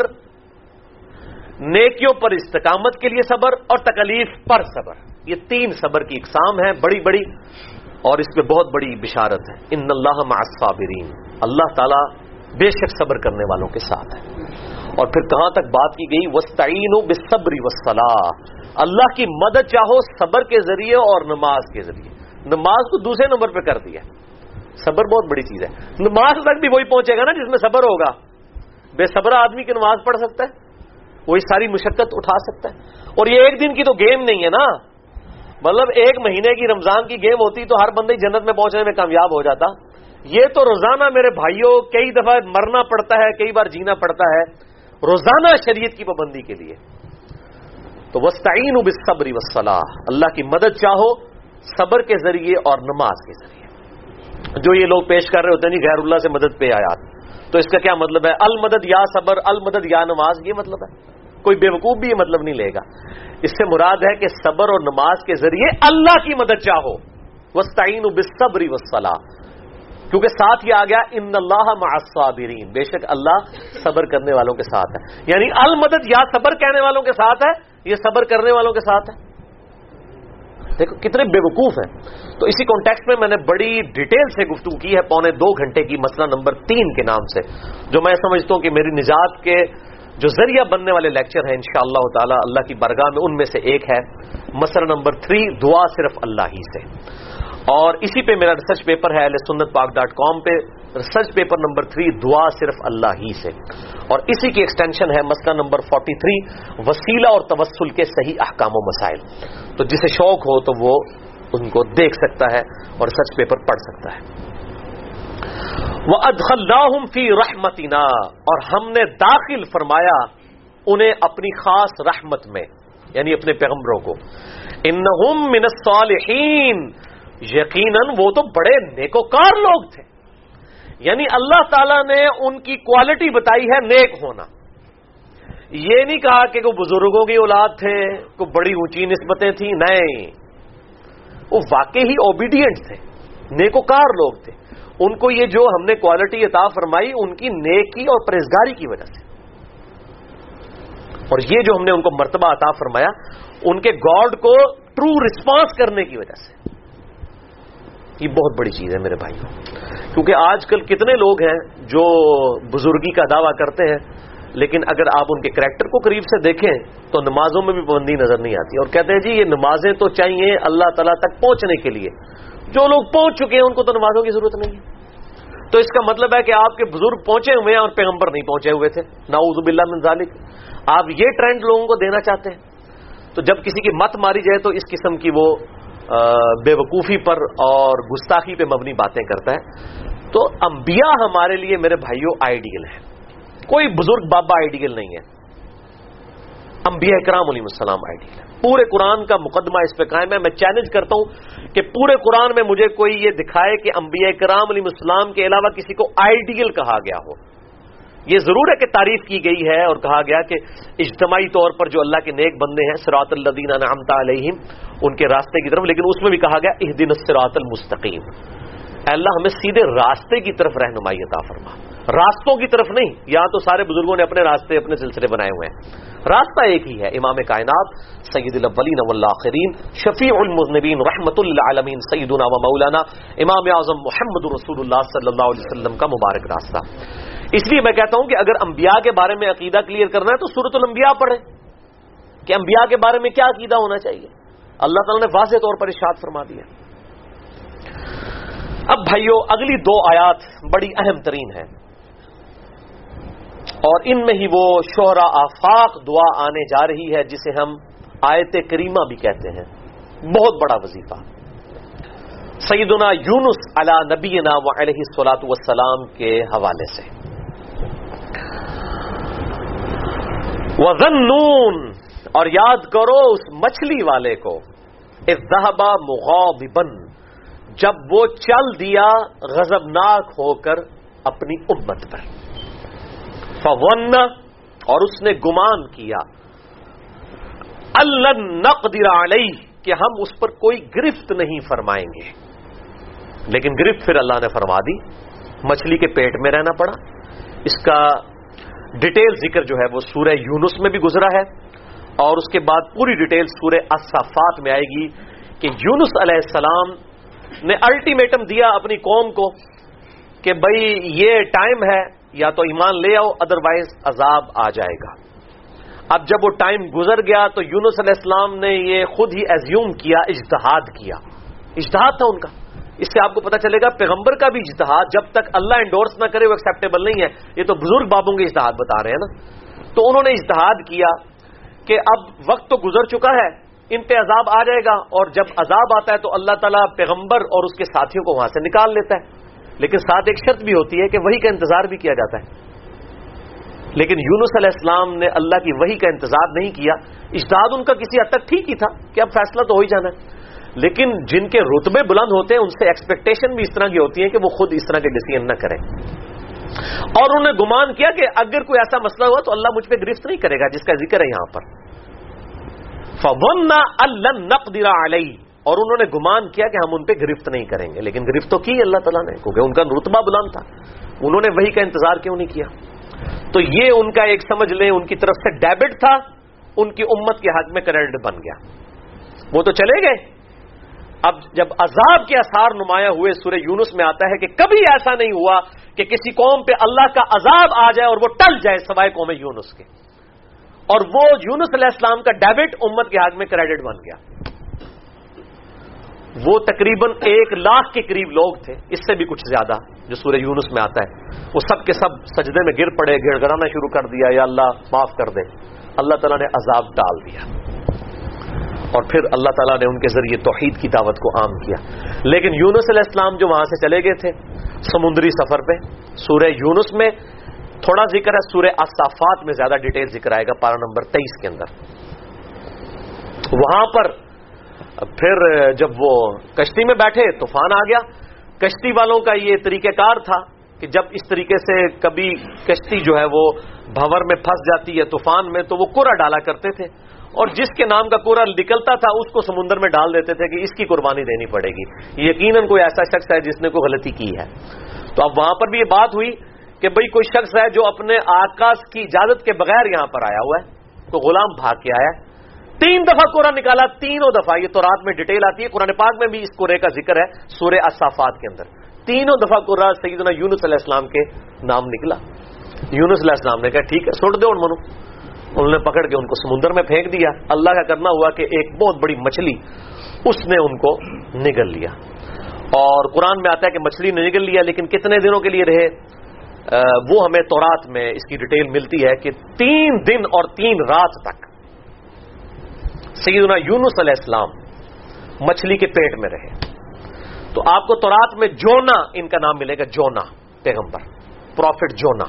نیکیوں پر استقامت کے لیے صبر، اور تکلیف پر صبر. یہ تین صبر کی اقسام ہیں بڑی بڑی، اور اس میں بہت بڑی بشارت ہے. ان اللہ مع الصابرین، اللہ تعالیٰ بے شک صبر کرنے والوں کے ساتھ ہے. اور پھر کہاں تک بات کی گئی؟ وَاسْتَعِينُوا بِالصَّبْرِ وَالصَّلَاةِ، اللہ کی مدد چاہو صبر کے ذریعے اور نماز کے ذریعے. نماز کو دوسرے نمبر پہ کر دیا. صبر بہت بڑی چیز ہے. نماز تک بھی وہی پہنچے گا نا جس میں صبر ہوگا. بے صبر آدمی کی نماز پڑھ سکتا ہے؟ وہی ساری مشقت اٹھا سکتا ہے؟ اور یہ ایک دن کی تو گیم نہیں ہے نا، مطلب ایک مہینے کی رمضان کی گیم ہوتی تو ہر بندہ جنت میں پہنچنے میں کامیاب ہو جاتا. یہ تو روزانہ میرے بھائیوں کئی دفعہ مرنا پڑتا ہے، کئی بار جینا پڑتا ہے روزانہ شریعت کی پابندی کے لیے. تو وَاسْتَعِينُوا بِالصَّبْرِ وَالصَّلَاةِ، اللہ کی مدد چاہو صبر کے ذریعے اور نماز کے ذریعے. جو یہ لوگ پیش کر رہے ہوتے ہیں غیر اللہ سے مدد پہ آیات، تو اس کا کیا مطلب ہے؟ المدد یا صبر، المدد یا نماز، یہ مطلب ہے. کوئی بیوقوف بھی یہ مطلب نہیں لے گا. اس سے مراد ہے کہ صبر اور نماز کے ذریعے اللہ کی مدد چاہو. وَاسْتَعِينُوا بِالصَّبْرِ وَالصَّلَاةِ، کیونکہ ساتھ یہ آ گیا ان اللہ مع الصابرین، بے شک اللہ صبر کرنے والوں کے ساتھ ہے. یعنی المدد یا صبر کہنے والوں کے ساتھ ہے، یہ صبر کرنے والوں کے ساتھ ہے. دیکھو کتنے بے وقوف ہیں. تو اسی کانٹیکسٹ میں نے بڑی ڈیٹیل سے گفتگو کی ہے، 2.25 گھنٹے کی، مسئلہ نمبر 3 کے نام سے، جو میں سمجھتا ہوں کہ میری نجات کے جو ذریعہ بننے والے لیکچر ہیں انشاءاللہ تعالی اللہ کی بارگاہ میں، ان میں سے ایک ہے مسئلہ نمبر 3، دعا صرف اللہ ہی سے. اور اسی پہ میرا ریسرچ پیپر ہے ahlsunnatpak.com پہ، ریسرچ پیپر نمبر 3، دعا صرف اللہ ہی سے. اور اسی کی ایکسٹینشن ہے مسئلہ نمبر 43، وسیلہ اور توسل کے صحیح احکام و مسائل. تو جسے شوق ہو تو وہ ان کو دیکھ سکتا ہے اور ریسرچ پیپر پڑھ سکتا ہے. وَأَدْخَلْنَاهُمْ فِي رَحْمَتِنَا، اور ہم نے داخل فرمایا انہیں اپنی خاص رحمت میں، یعنی اپنے پیغمبروں کو. اِنَّهُمْ مِنَ الصَّالِحِينَ، یقیناً وہ تو بڑے نیکوکار لوگ تھے. یعنی اللہ تعالیٰ نے ان کی کوالٹی بتائی ہے نیک ہونا. یہ نہیں کہا کہ کوئی بزرگوں کی اولاد تھے، کوئی بڑی اونچی نسبتیں تھیں، نہیں، وہ واقعی ہی اوبیڈینٹ تھے، نیکوکار لوگ تھے. ان کو یہ جو ہم نے کوالٹی عطا فرمائی ان کی نیکی اور پرہیزگاری کی وجہ سے، اور یہ جو ہم نے ان کو مرتبہ عطا فرمایا ان کے گاڈ کو ٹرو رسپانس کرنے کی وجہ سے. یہ بہت بڑی چیز ہے میرے بھائیوں، کیونکہ آج کل کتنے لوگ ہیں جو بزرگی کا دعویٰ کرتے ہیں، لیکن اگر آپ ان کے کریکٹر کو قریب سے دیکھیں تو نمازوں میں بھی پابندی نظر نہیں آتی، اور کہتے ہیں جی یہ نمازیں تو چاہیے اللہ تعالیٰ تک پہنچنے کے لیے، جو لوگ پہنچ چکے ہیں ان کو تو نمازوں کی ضرورت نہیں ہے. تو اس کا مطلب ہے کہ آپ کے بزرگ پہنچے ہوئے ہیں اور پیغمبر نہیں پہنچے ہوئے تھے. نعوذ باللہ من ذالک. آپ یہ ٹرینڈ لوگوں کو دینا چاہتے ہیں. تو جب کسی کی مت ماری جائے تو اس قسم کی وہ بے وقوفی پر اور گستاخی پہ مبنی باتیں کرتا ہے. تو انبیاء ہمارے لیے میرے بھائیوں آئیڈیل ہیں، کوئی بزرگ بابا آئیڈیل نہیں ہے. انبیاء کرام علیہ السلام آئیڈیل ہے. پورے قرآن کا مقدمہ اس پہ قائم ہے. میں چیلنج کرتا ہوں کہ پورے قرآن میں مجھے کوئی یہ دکھائے کہ انبیاء کرام علیہ السلام کے علاوہ کسی کو آئیڈیل کہا گیا ہو. یہ ضرور ہے کہ تعریف کی گئی ہے اور کہا گیا کہ اجتماعی طور پر جو اللہ کے نیک بندے ہیں صراط الذین انعمت علیہم، ان کے راستے کی طرف، لیکن اس میں بھی کہا گیا اہدنا الصراط المستقیم، اے اللہ ہمیں سیدھے راستے کی طرف رہنمائی عطا فرما، راستوں کی طرف نہیں. یہاں تو سارے بزرگوں نے اپنے راستے اپنے سلسلے بنائے ہوئے ہیں. راستہ ایک ہی ہے، امام کائنات سید الاولین والآخرین شفیع المذنبین رحمت للعالمین سیدنا و مولانا امام اعظم محمد رسول اللہ صلی اللہ علیہ وسلم کا مبارک راستہ. اس لیے میں کہتا ہوں کہ اگر انبیاء کے بارے میں عقیدہ کلیئر کرنا ہے تو سورۃ الانبیاء پڑھیں کہ انبیاء کے بارے میں کیا عقیدہ ہونا چاہیے. اللہ تعالیٰ نے واضح طور پر ارشاد فرما دیا. اب بھائیو اگلی دو آیات بڑی اہم ترین ہیں، اور ان میں ہی وہ شہرا آفاق دعا آنے جا رہی ہے جسے ہم آیت کریمہ بھی کہتے ہیں. بہت بڑا وظیفہ سیدنا یونس علی نبینا و علیہ الصلوۃ والسلام کے حوالے سے. وَظَنُّونَ، اور یاد کرو اس مچھلی والے کو، اذ ذهب مغاضبا، جب وہ چل دیا غضبناک ہو کر اپنی امت پر. فَظَنَّ، اور اس نے گمان کیا، أَلَّن نَقْدِرَ عَلَيْهِ، کہ ہم اس پر کوئی گرفت نہیں فرمائیں گے. لیکن گرفت پھر اللہ نے فرما دی، مچھلی کے پیٹ میں رہنا پڑا. اس کا ڈیٹیل ذکر جو ہے وہ سورہ یونس میں بھی گزرا ہے، اور اس کے بعد پوری ڈیٹیل سورہ الصافات میں آئے گی کہ یونس علیہ السلام نے الٹیمیٹم دیا اپنی قوم کو کہ بھئی یہ ٹائم ہے، یا تو ایمان لے آؤ ادروائز عذاب آ جائے گا. اب جب وہ ٹائم گزر گیا تو یونس علیہ السلام نے یہ خود ہی ایزیوم کیا، اجتہاد کیا. اجتہاد تھا ان کا. اس سے آپ کو پتہ چلے گا پیغمبر کا بھی اجتہاد جب تک اللہ انڈورس نہ کرے وہ ایکسیپٹیبل نہیں ہے. یہ تو بزرگ بابوں کے اجتہاد بتا رہے ہیں نا. تو انہوں نے اجتہاد کیا کہ اب وقت تو گزر چکا ہے، ان پہ عذاب آ جائے گا، اور جب عذاب آتا ہے تو اللہ تعالیٰ پیغمبر اور اس کے ساتھیوں کو وہاں سے نکال لیتا ہے. لیکن ساتھ ایک شرط بھی ہوتی ہے کہ وحی کا انتظار بھی کیا جاتا ہے. لیکن یونس علیہ السلام نے اللہ کی وحی کا انتظار نہیں کیا. اجتہاد ان کا کسی حد تک ٹھیک ہی تھا کہ اب فیصلہ تو ہو ہی جانا ہے، لیکن جن کے رتبے بلند ہوتے ہیں ان سے ایکسپیکٹیشن بھی اس طرح کی ہوتی ہے کہ وہ خود اس طرح کے ڈیسیژن نہ کریں. اور انہوں نے گمان کیا کہ اگر کوئی ایسا مسئلہ ہوا تو اللہ مجھ پہ گرفت نہیں کرے گا، جس کا ذکر ہے یہاں پر. فَظَنَّ أَن لَّن نَّقْدِرَ عَلَيْهِ، اور انہوں نے گمان کیا کہ ہم ان پہ گرفت نہیں کریں گے. لیکن گرفت تو کی اللہ تعالیٰ نے، کیونکہ ان کا رتبہ بلند تھا. انہوں نے وحی کا انتظار کیوں نہیں کیا؟ تو یہ ان کا ایک سمجھ لیں ان کی طرف سے ڈیبٹ تھا، ان کی امت کے حق میں کریڈٹ بن گیا. وہ تو چلے گئے. اب جب عذاب کے آثار نمایاں ہوئے سورہ یونس میں آتا ہے کہ کبھی ایسا نہیں ہوا کہ کسی قوم پہ اللہ کا عذاب آ جائے اور وہ ٹل جائے سوائے قوم یونس کے. اور وہ یونس علیہ السلام کا ڈیبٹ امت کے حق میں کریڈٹ بن گیا. وہ تقریباً 1,00,000 کے قریب لوگ تھے، اس سے بھی کچھ زیادہ، جو سورہ یونس میں آتا ہے. وہ سب کے سب سجدے میں گر پڑے، گڑ گڑانا شروع کر دیا، یا اللہ معاف کر دے. اللہ تعالیٰ نے عذاب ڈال دیا، اور پھر اللہ تعالیٰ نے ان کے ذریعے توحید کی دعوت کو عام کیا. لیکن یونس علیہ السلام جو وہاں سے چلے گئے تھے سمندری سفر پہ. سورہ یونس میں تھوڑا ذکر ہے، سورہ الصافات میں زیادہ ڈیٹیل ذکر آئے گا پارہ نمبر 23 کے اندر. وہاں پر پھر جب وہ کشتی میں بیٹھے طوفان آ گیا. کشتی والوں کا یہ طریقہ کار تھا کہ جب اس طریقے سے کبھی کشتی جو ہے وہ بھنور میں پھنس جاتی ہے طوفان میں، تو وہ کوڑا ڈالا کرتے تھے، اور جس کے نام کا کوڑا نکلتا تھا اس کو سمندر میں ڈال دیتے تھے کہ اس کی قربانی دینی پڑے گی، یقیناً کوئی ایسا شخص ہے جس نے کوئی غلطی کی ہے. تو اب وہاں پر بھی یہ بات ہوئی کہ بھئی کوئی شخص ہے جو اپنے آقا کی اجازت کے بغیر یہاں پر آیا ہوا ہے، تو غلام بھاگ کے آیا ہے. 3 دفعہ کوڑا نکالا، تینوں دفعہ، یہ تورات میں ڈیٹیل آتی ہے، قرآن پاک میں بھی اس کوڑے کا ذکر ہے سورہ الصافات کے اندر. تینوں دفعہ کوڑا سیدنا یونس علیہ السلام کے نام نکلا. یونس علیہ السلام نے کہا ٹھیک ہے سوٹ دو ان منو. انہوں نے پکڑ کے ان کو سمندر میں پھینک دیا. اللہ کا کرنا ہوا کہ ایک بہت بڑی مچھلی اس نے ان کو نگل لیا. اور قرآن میں آتا ہے کہ مچھلی نے نگل لیا، لیکن کتنے دنوں کے لیے رہے وہ ہمیں تورات میں اس کی ڈیٹیل ملتی ہے کہ 3 دن اور 3 رات تک سیدنا یونس علیہ السلام مچھلی کے پیٹ میں رہے. تو آپ کو تورات میں جونا ان کا نام ملے گا، جونا پیغمبر، پروفٹ جونا.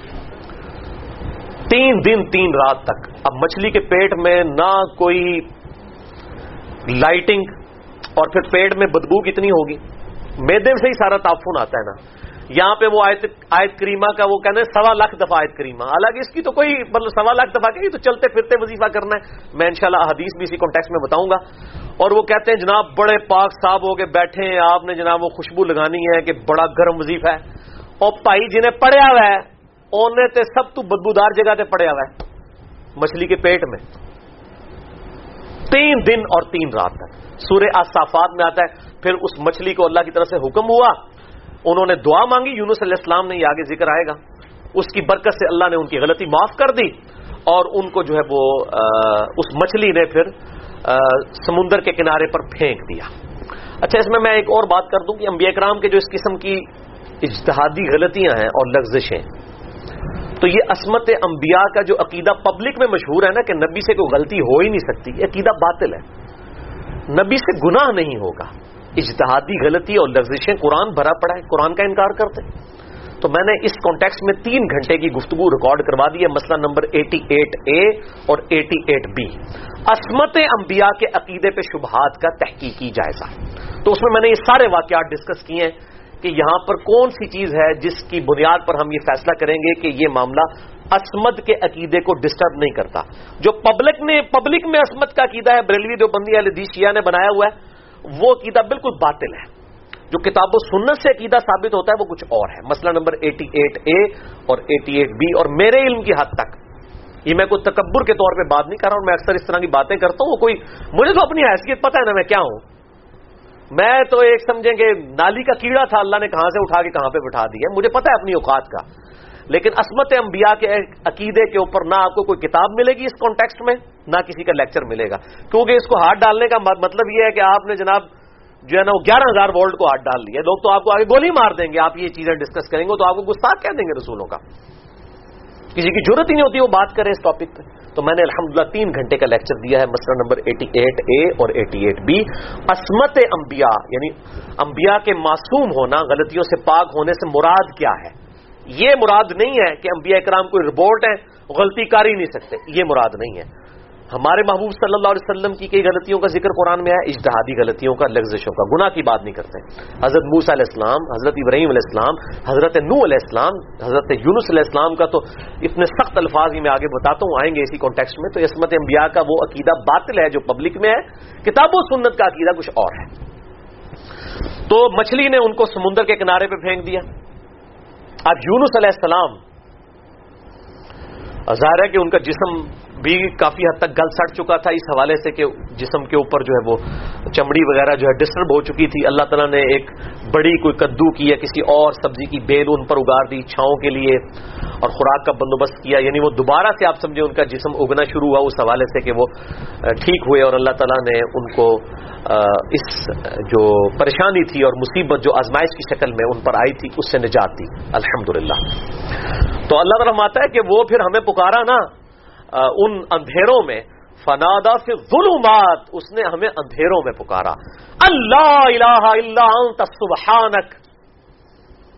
3 دن 3 رات تک. اب مچھلی کے پیٹ میں نہ کوئی لائٹنگ، اور پھر پیٹ میں بدبو کتنی ہوگی، میدے سے ہی سارا تعفن آتا ہے نا. یہاں پہ وہ آیت کریمہ کا وہ کہنا ہے 1.25 لاکھ دفعہ آیت کریمہ، حالانکہ اس کی تو کوئی مطلب 1.25 لاکھ دفعہ کی تو چلتے پھرتے وظیفہ کرنا ہے. میں انشاءاللہ حدیث بھی اسی کانٹیکسٹ میں بتاؤں گا. اور وہ کہتے ہیں جناب بڑے پاک صاحب ہو کے بیٹھے ہیں آپ نے جناب وہ خوشبو لگانی ہے کہ بڑا گرم وظیفہ ہے. اور بھائی جنہیں پڑیا ہوا ہے انہیں تے سب تو بدبودار جگہ تے پڑیا ہوا ہے مچھلی کے پیٹ میں 3 دن اور 3 رات تک. سورہ الصافات میں آتا ہے پھر اس مچھلی کو اللہ کی طرف سے حکم ہوا، انہوں نے دعا مانگی. یونس علیہ السلام نے، یہ آگے ذکر آئے گا، اس کی برکت سے اللہ نے ان کی غلطی معاف کر دی اور ان کو جو ہے وہ اس مچھلی نے پھر سمندر کے کنارے پر پھینک دیا. اچھا اس میں ایک اور بات کر دوں کہ انبیاء کرام کے جو اس قسم کی اجتہادی غلطیاں ہیں اور لغزشیں، تو یہ عصمت انبیاء کا جو عقیدہ پبلک میں مشہور ہے نا کہ نبی سے کوئی غلطی ہو ہی نہیں سکتی، یہ عقیدہ باطل ہے. نبی سے گناہ نہیں ہوگا. اجتہادی غلطی اور لغزشیں قرآن بھرا پڑا ہے، قرآن کا انکار کرتے ہیں. تو میں نے اس کانٹیکسٹ میں 3 گھنٹے کی گفتگو ریکارڈ کروا دی ہے، مسئلہ نمبر 88A اور 88B، عصمت انبیاء کے عقیدے پہ شبہات کا تحقیقی جائزہ. تو اس میں نے یہ سارے واقعات ڈسکس کیے ہیں کہ یہاں پر کون سی چیز ہے جس کی بنیاد پر ہم یہ فیصلہ کریں گے کہ یہ معاملہ عصمت کے عقیدے کو ڈسٹرب نہیں کرتا. جو پبلک میں عصمت کا عقیدہ ہے، بریلوی دیوبندی اہل حدیث شیعہ نے بنایا ہوا ہے، وہ عقیدہ بالکل باطل ہے. جو کتاب و سنت سے عقیدہ ثابت ہوتا ہے وہ کچھ اور ہے. مسئلہ نمبر 88A اور 88B. اور میرے علم کی حد تک یہ میں کوئی تکبر کے طور پہ بات نہیں کر رہا ہوں، میں اکثر اس طرح کی باتیں کرتا ہوں. وہ کوئی مجھے تو اپنی حیثیت پتہ ہے نا میں کیا ہوں. میں تو ایک سمجھیں کہ نالی کا کیڑا تھا، اللہ نے کہاں سے اٹھا کے کہاں پہ بٹھا دیا. مجھے پتہ ہے اپنی اوقات کا. لیکن عصمت انبیاء کے عقیدے کے اوپر نہ آپ کو کوئی کتاب ملے گی اس کانٹیکسٹ میں، نہ کسی کا لیکچر ملے گا، کیونکہ اس کو ہاتھ ڈالنے کا مطلب یہ ہے کہ آپ نے جناب جو ہے نا وہ 11,000 وولٹ کو ہاتھ ڈال لیا. لوگ تو آپ کو آگے گولی مار دیں گے، آپ یہ چیزیں ڈسکس کریں گے تو آپ کو گستاخ کہہ دیں گے رسولوں کا. کسی کی ضرورت ہی نہیں ہوتی وہ بات کرے اس ٹاپک پہ. تو میں نے الحمدللہ 3 گھنٹے کا لیکچر دیا ہے، مسئلہ نمبر 88A اور 88B. عصمت انبیاء یعنی انبیاء کے معصوم ہونا، غلطیوں سے پاک ہونے سے مراد کیا ہے. یہ مراد نہیں ہے کہ انبیاء کرام کوئی روبوٹ ہیں، غلطی کر ہی نہیں سکتے، یہ مراد نہیں ہے. ہمارے محبوب صلی اللہ علیہ وسلم کی کئی غلطیوں کا ذکر قرآن میں ہے، اجتہادی غلطیوں کا، لغزشوں کا. گناہ کی بات نہیں کرتے. حضرت موسیٰ علیہ السلام، حضرت ابراہیم علیہ السلام، حضرت نوح علیہ السلام، حضرت یونس علیہ السلام کا تو اتنے سخت الفاظ ہی میں آگے بتاتا ہوں، آئیں گے اسی کانٹیکسٹ میں. تو عصمت انبیاء کا وہ عقیدہ باطل ہے جو پبلک میں ہے، کتاب و سنت کا عقیدہ کچھ اور ہے. تو مچھلی نے ان کو سمندر کے کنارے پہ پھینک دیا. اب یونس علیہ السلام ظاہر ہے کہ ان کا جسم بھی کافی حد تک گل سڑ چکا تھا اس حوالے سے کہ جسم کے اوپر جو ہے وہ چمڑی وغیرہ جو ہے ڈسٹرب ہو چکی تھی. اللہ تعالیٰ نے ایک بڑی کوئی کدو کی یا کسی اور سبزی کی بیل ان پر اگار دی چھاؤں کے لیے اور خوراک کا بندوبست کیا، یعنی وہ دوبارہ سے آپ سمجھے ان کا جسم اگنا شروع ہوا اس حوالے سے کہ وہ ٹھیک ہوئے اور اللہ تعالیٰ نے ان کو اس جو پریشانی تھی اور مصیبت جو آزمائش کی شکل میں ان پر آئی تھی اس سے نجات دی الحمدللہ. تو اللہ تعالیٰ فرماتا ہے کہ وہ پھر ہمیں پکارا نا ان اندھیروں میں، فنادا فی الظلمات، اس نے ہمیں اندھیروں میں پکارا. اللہ الہ الا انت سبحانک،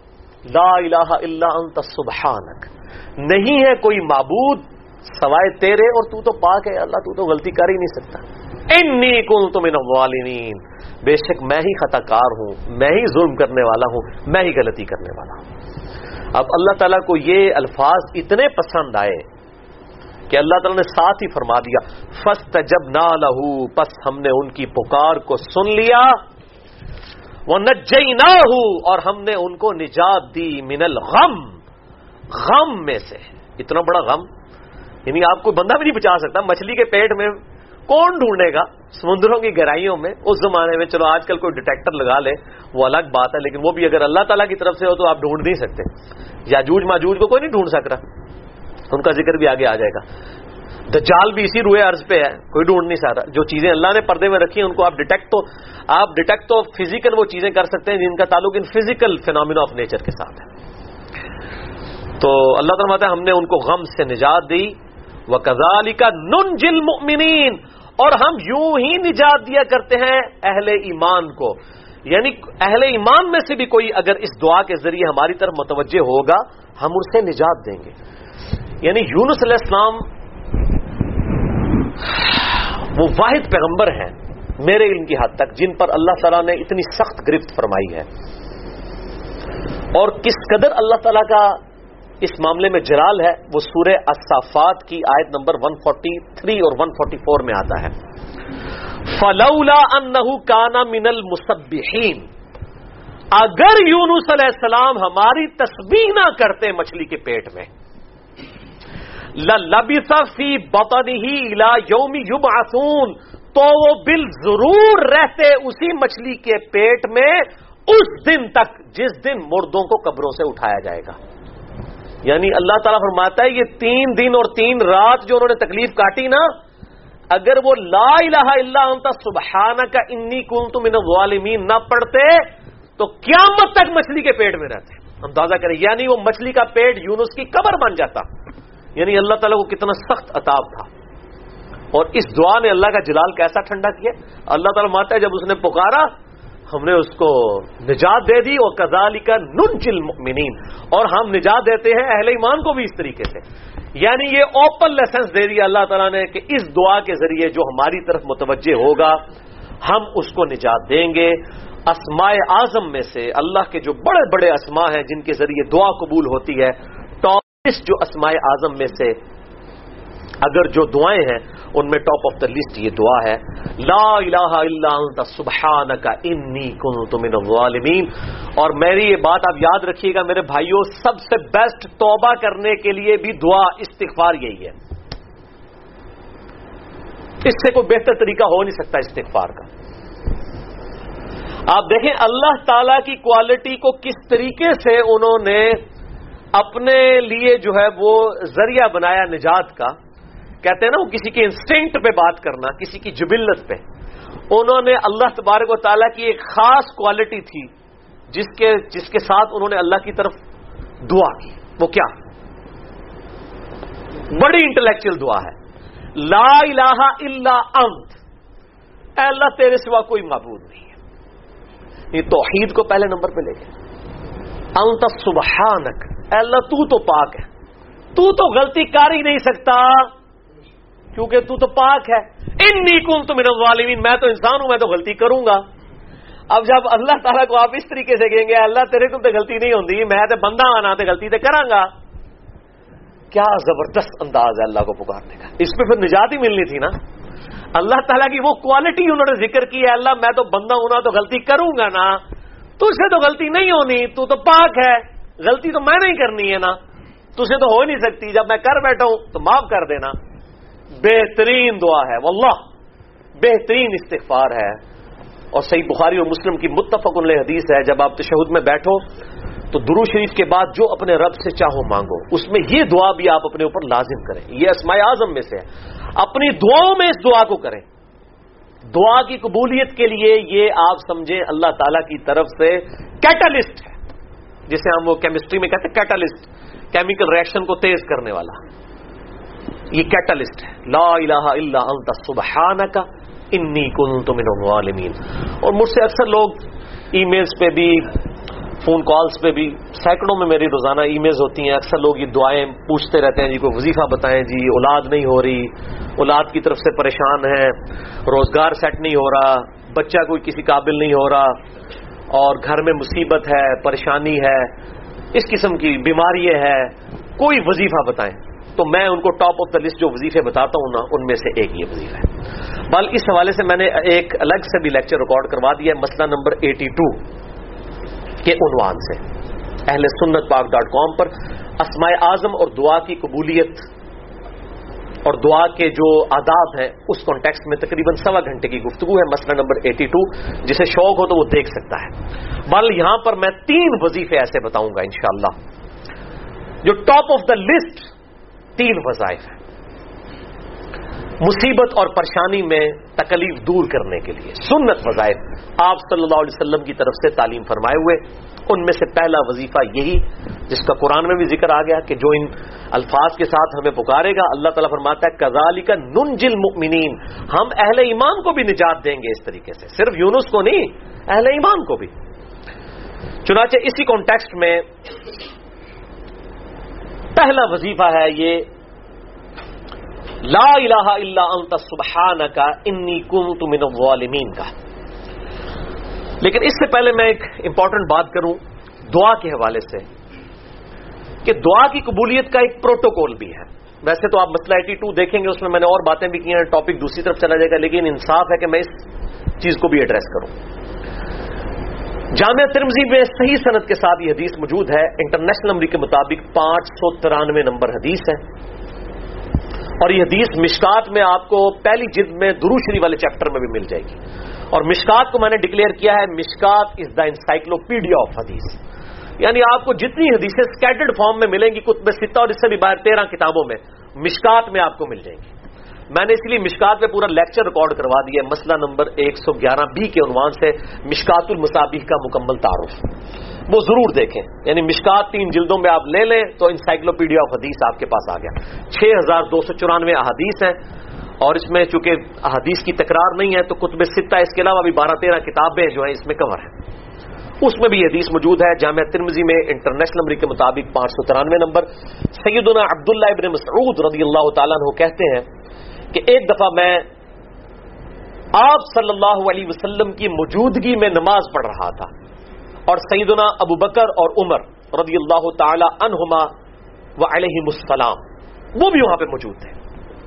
لا الہ الا انت سبحانک، نہیں ہے کوئی معبود سوائے تیرے اور تو پاک ہے اللہ، تو غلطی کر ہی نہیں سکتا. انی کنت من الظالمین، بے شک میں ہی خطا کار ہوں، میں ہی ظلم کرنے والا ہوں، میں ہی غلطی کرنے والا ہوں. اب اللہ تعالیٰ کو یہ الفاظ اتنے پسند آئے کہ اللہ تعالیٰ نے ساتھ ہی فرما دیا فاستجبنا لہ، پس ہم نے ان کی پکار کو سن لیا، وَنَجَّيْنَاهُ، اور ہم نے ان کو نجات دی، من الغم، غم میں سے. اتنا بڑا غم یعنی آپ کو بندہ بھی نہیں بچا سکتا. مچھلی کے پیٹ میں کون ڈھونڈے گا سمندروں کی گہرائیوں میں؟ اس زمانے میں چلو آج کل کوئی ڈیٹیکٹر لگا لے وہ الگ بات ہے، لیکن وہ بھی اگر اللہ تعالیٰ کی طرف سے ہو تو آپ ڈھونڈ نہیں سکتے. یاجوج ماجوج کو کوئی نہیں ڈھونڈ سک رہا، ان کا ذکر بھی آگے آ جائے گا. دجال بھی اسی روئے عرض پہ ہے، کوئی ڈھونڈ نہیں سکتا. جو چیزیں اللہ نے پردے میں رکھی ہیں ان کو آپ ڈیٹیکٹ تو فزیکل وہ چیزیں کر سکتے ہیں جن کا تعلق ان فزیکل فینومینا آف نیچر کے ساتھ ہے. تو اللہ تعالیٰ کہتا ہے ہم نے ان کو غم سے نجات دی، وَكَذَلِكَ نُنْجِي الْمُؤْمِنِينَ، اور ہم یوں ہی نجات دیا کرتے ہیں اہل ایمان کو. یعنی اہل ایمان میں سے بھی کوئی اگر اس دعا کے ذریعے ہماری طرف متوجہ ہوگا ہم اسے نجات دیں گے. یعنی یونس علیہ السلام وہ واحد پیغمبر ہیں میرے علم کی حد تک جن پر اللہ تعالیٰ نے اتنی سخت گرفت فرمائی ہے، اور کس قدر اللہ تعالیٰ کا اس معاملے میں جلال ہے وہ سورہ الصافات کی آیت نمبر 143 اور 144 میں آتا ہے. فَلَوْلَا أَنَّهُ كَانَ مِنَ الْمُسَبِّحِينَ، اگر یونس علیہ السلام ہماری تسبیح نہ کرتے مچھلی کے پیٹ میں، لَلَبِثَ فِي بَطْنِهِ إِلَى يَوْمِ يُبْعَثُونَ، تو وہ بالضرور رہتے اسی مچھلی کے پیٹ میں اس دن تک جس دن مردوں کو قبروں سے اٹھایا جائے گا. یعنی اللہ تعالیٰ فرماتا ہے یہ 3 دن اور 3 رات جو انہوں نے تکلیف کاٹی نا، اگر وہ لا الہ الا انت سبحانک انی کنت من الظالمین نہ پڑھتے تو قیامت تک مچھلی کے پیٹ میں رہتے. اندازہ کریں، یعنی وہ مچھلی کا پیٹ یونس کی قبر بن جاتا. یعنی اللہ تعالیٰ کو کتنا سخت عذاب تھا. اور اس دعا نے اللہ کا جلال کیسا ٹھنڈا کیا. اللہ تعالیٰ مانتا ہے جب اس نے پکارا ہم نے اس کو نجات دے دی، اور کذالک ننجی المؤمنین، اور ہم نجات دیتے ہیں اہل ایمان کو بھی اس طریقے سے. یعنی یہ اوپن لیسنس دے دیا اللہ تعالیٰ نے کہ اس دعا کے ذریعے جو ہماری طرف متوجہ ہوگا ہم اس کو نجات دیں گے. اسماء اعظم میں سے اللہ کے جو بڑے بڑے اسماء ہیں جن کے ذریعے دعا قبول ہوتی ہے، ٹاپ جو اسماء اعظم میں سے اگر جو دعائیں ہیں ان میں ٹاپ آف دا لسٹ یہ دعا ہے، لا الہ الا انت سبحانک انی کنت من الظالمین. اور میری یہ بات آپ یاد رکھیے گا میرے بھائیوں، سب سے بیسٹ توبہ کرنے کے لیے بھی دعا استغفار یہی ہے. اس سے کوئی بہتر طریقہ ہو نہیں سکتا استغفار کا. آپ دیکھیں اللہ تعالی کی کوالٹی کو کس طریقے سے انہوں نے اپنے لیے جو ہے وہ ذریعہ بنایا نجات کا. کہتے ہیں نا وہ کسی کے انسٹنکٹ پہ بات کرنا، کسی کی جبلت پہ. انہوں نے اللہ تبارک و تعالیٰ کی ایک خاص کوالٹی تھی جس کے ساتھ انہوں نے اللہ کی طرف دعا کی. وہ کیا؟ بڑی انٹلیکچوئل دعا ہے، لا الہ الا انت، اے اللہ تیرے سوا کوئی معبود نہیں ہے. یہ توحید کو پہلے نمبر پہ لے گئے. انت سبحانک، اے اللہ تو پاک ہے، تو غلطی کر ہی نہیں سکتا کیونکہ تو پاک ہے. انی کنت من الظالمین، میں تو انسان ہوں، میں تو غلطی کروں گا. اب جب اللہ تعالیٰ کو آپ اس طریقے سے کہیں گے اللہ تیرے کو تو غلطی نہیں ہوندی، میں تو بندہ آنا تو غلطی تو کراں گا. کیا زبردست انداز ہے اللہ کو پکارنے کا. اس پہ پھر نجات ہی ملنی تھی نا. اللہ تعالیٰ کی وہ کوالٹی انہوں نے ذکر کی ہے، اللہ میں تو بندہ ہوں نا تو غلطی کروں گا نا، تجھ سے تو غلطی نہیں ہونی، تو پاک ہے، غلطی تو میں نہیں کرنی ہے نا، تجھ سے تو ہو نہیں سکتی، جب میں کر بیٹھا ہوں تو معاف کر دینا. بہترین دعا ہے واللہ، بہترین استغفار ہے. اور صحیح بخاری اور مسلم کی متفق علیہ حدیث ہے، جب آپ تشہد میں بیٹھو تو درود شریف کے بعد جو اپنے رب سے چاہو مانگو، اس میں یہ دعا بھی آپ اپنے اوپر لازم کریں. یہ اسماء اعظم میں سے ہے. اپنی دعاؤں میں اس دعا کو کریں. دعا کی قبولیت کے لیے یہ آپ سمجھیں اللہ تعالیٰ کی طرف سے کیٹالسٹ ہے، جسے ہم وہ کیمسٹری میں کہتے ہیں کیٹالسٹ، کیمیکل ریئیکشن کو تیز کرنے والا. یہ کیٹالسٹ ہے، لا الہ الا انت سبحانک انی کنت من الظالمین. اور مجھ سے اکثر لوگ ای میلز پہ بھی، فون کالز پہ بھی سینکڑوں میں میری روزانہ ای میلز ہوتی ہیں. اکثر لوگ یہ دعائیں پوچھتے رہتے ہیں جی کوئی وظیفہ بتائیں جی, اولاد نہیں ہو رہی, اولاد کی طرف سے پریشان ہیں, روزگار سیٹ نہیں ہو رہا, بچہ کوئی کسی قابل نہیں ہو رہا, اور گھر میں مصیبت ہے, پریشانی ہے, اس قسم کی بیماری ہے, کوئی وظیفہ بتائیں. تو میں ان کو ٹاپ آف دا لسٹ جو وظیفے بتاتا ہوں نا, ان میں سے ایک یہ وظیفہ ہے. بل اس حوالے سے میں نے ایک الگ سے بھی لیکچر ریکارڈ کروا دیا ہے, مسئلہ نمبر 82 کے عنوان سے, اہل سنت پاک .com پر اسماء اعظم اور دعا کی قبولیت اور دعا کے جو آداب ہیں اس کانٹیکسٹ میں تقریباً 1.25 گھنٹے کی گفتگو ہے. مسئلہ نمبر 82, جسے شوق ہو تو وہ دیکھ سکتا ہے. بل یہاں پر میں 3 وظیفے ایسے بتاؤں گا انشاءاللہ جو ٹاپ آف دا لسٹ 3 وظائف ہیں مصیبت اور پریشانی میں تکلیف دور کرنے کے لیے, سنت وظائف آپ صلی اللہ علیہ وسلم کی طرف سے تعلیم فرمائے ہوئے. ان میں سے پہلا وظیفہ یہی جس کا قرآن میں بھی ذکر آ گیا کہ جو ان الفاظ کے ساتھ ہمیں پکارے گا, اللہ تعالیٰ فرماتا ہے کذالک ننجی المؤمنین, ہم اہل ایمان کو بھی نجات دیں گے اس طریقے سے, صرف یونس کو نہیں, اہل ایمان کو بھی. چنانچہ اسی کانٹیکسٹ میں پہلا وظیفہ ہے یہ لا الہ الا انت سبحانک انی کنت من الظالمین کا. لیکن اس سے پہلے میں ایک امپورٹنٹ بات کروں دعا کے حوالے سے کہ دعا کی قبولیت کا ایک پروٹوکول بھی ہے. ویسے تو آپ مسئلہ 82 دیکھیں گے, اس میں نے اور باتیں بھی کی ہیں, ٹاپک دوسری طرف چلا جائے گا, لیکن انصاف ہے کہ میں اس چیز کو بھی ایڈریس کروں. جامعہ ترمذی میں صحیح سند کے ساتھ یہ حدیث موجود ہے, انٹرنیشنل نمبر کے مطابق 593 نمبر حدیث ہے, اور یہ حدیث مشکات میں آپ کو پہلی جلد میں درود شریف والے چیپٹر میں بھی مل جائے گی. اور مشکات کو میں نے ڈکلیئر کیا ہے مشکات از دا انسائکلوپیڈیا آف حدیث, یعنی آپ کو جتنی حدیثیں اسکیٹرڈ فارم میں ملیں گی کتب ستہ اور اس سے بھی باہر 13 کتابوں میں, مشکات میں آپ کو مل جائیں گی. میں نے اس لیے مشکات پہ پورا لیکچر ریکارڈ کروا دیا ہے, مسئلہ نمبر 111B کے عنوان سے مشکات المصابیح کا مکمل تعارف, وہ ضرور دیکھیں. یعنی مشکات 3 جلدوں میں آپ لے لیں تو انسائکلوپیڈیا آف حدیث آپ کے پاس آ گیا. 6294 احادیث ہیں, اور اس میں چونکہ احادیث کی تکرار نہیں ہے تو کتب ستہ اس کے علاوہ بھی 12-13 کتابیں جو ہیں اس میں کور ہیں, اس میں بھی حدیث موجود ہے. جامعہ ترمذی میں انٹرنیشنل نمبر کے مطابق 593 نمبر. سیدنا عبداللہ ابن مسعود رضی اللہ تعالیٰ عنہ کہتے ہیں کہ ایک دفعہ میں آپ صلی اللہ علیہ وسلم کی موجودگی میں نماز پڑھ رہا تھا, اور سیدنا ابو بکر اور عمر رضی اللہ تعالی عنہما وعلیہم السلام وہ بھی وہاں پہ موجود تھے.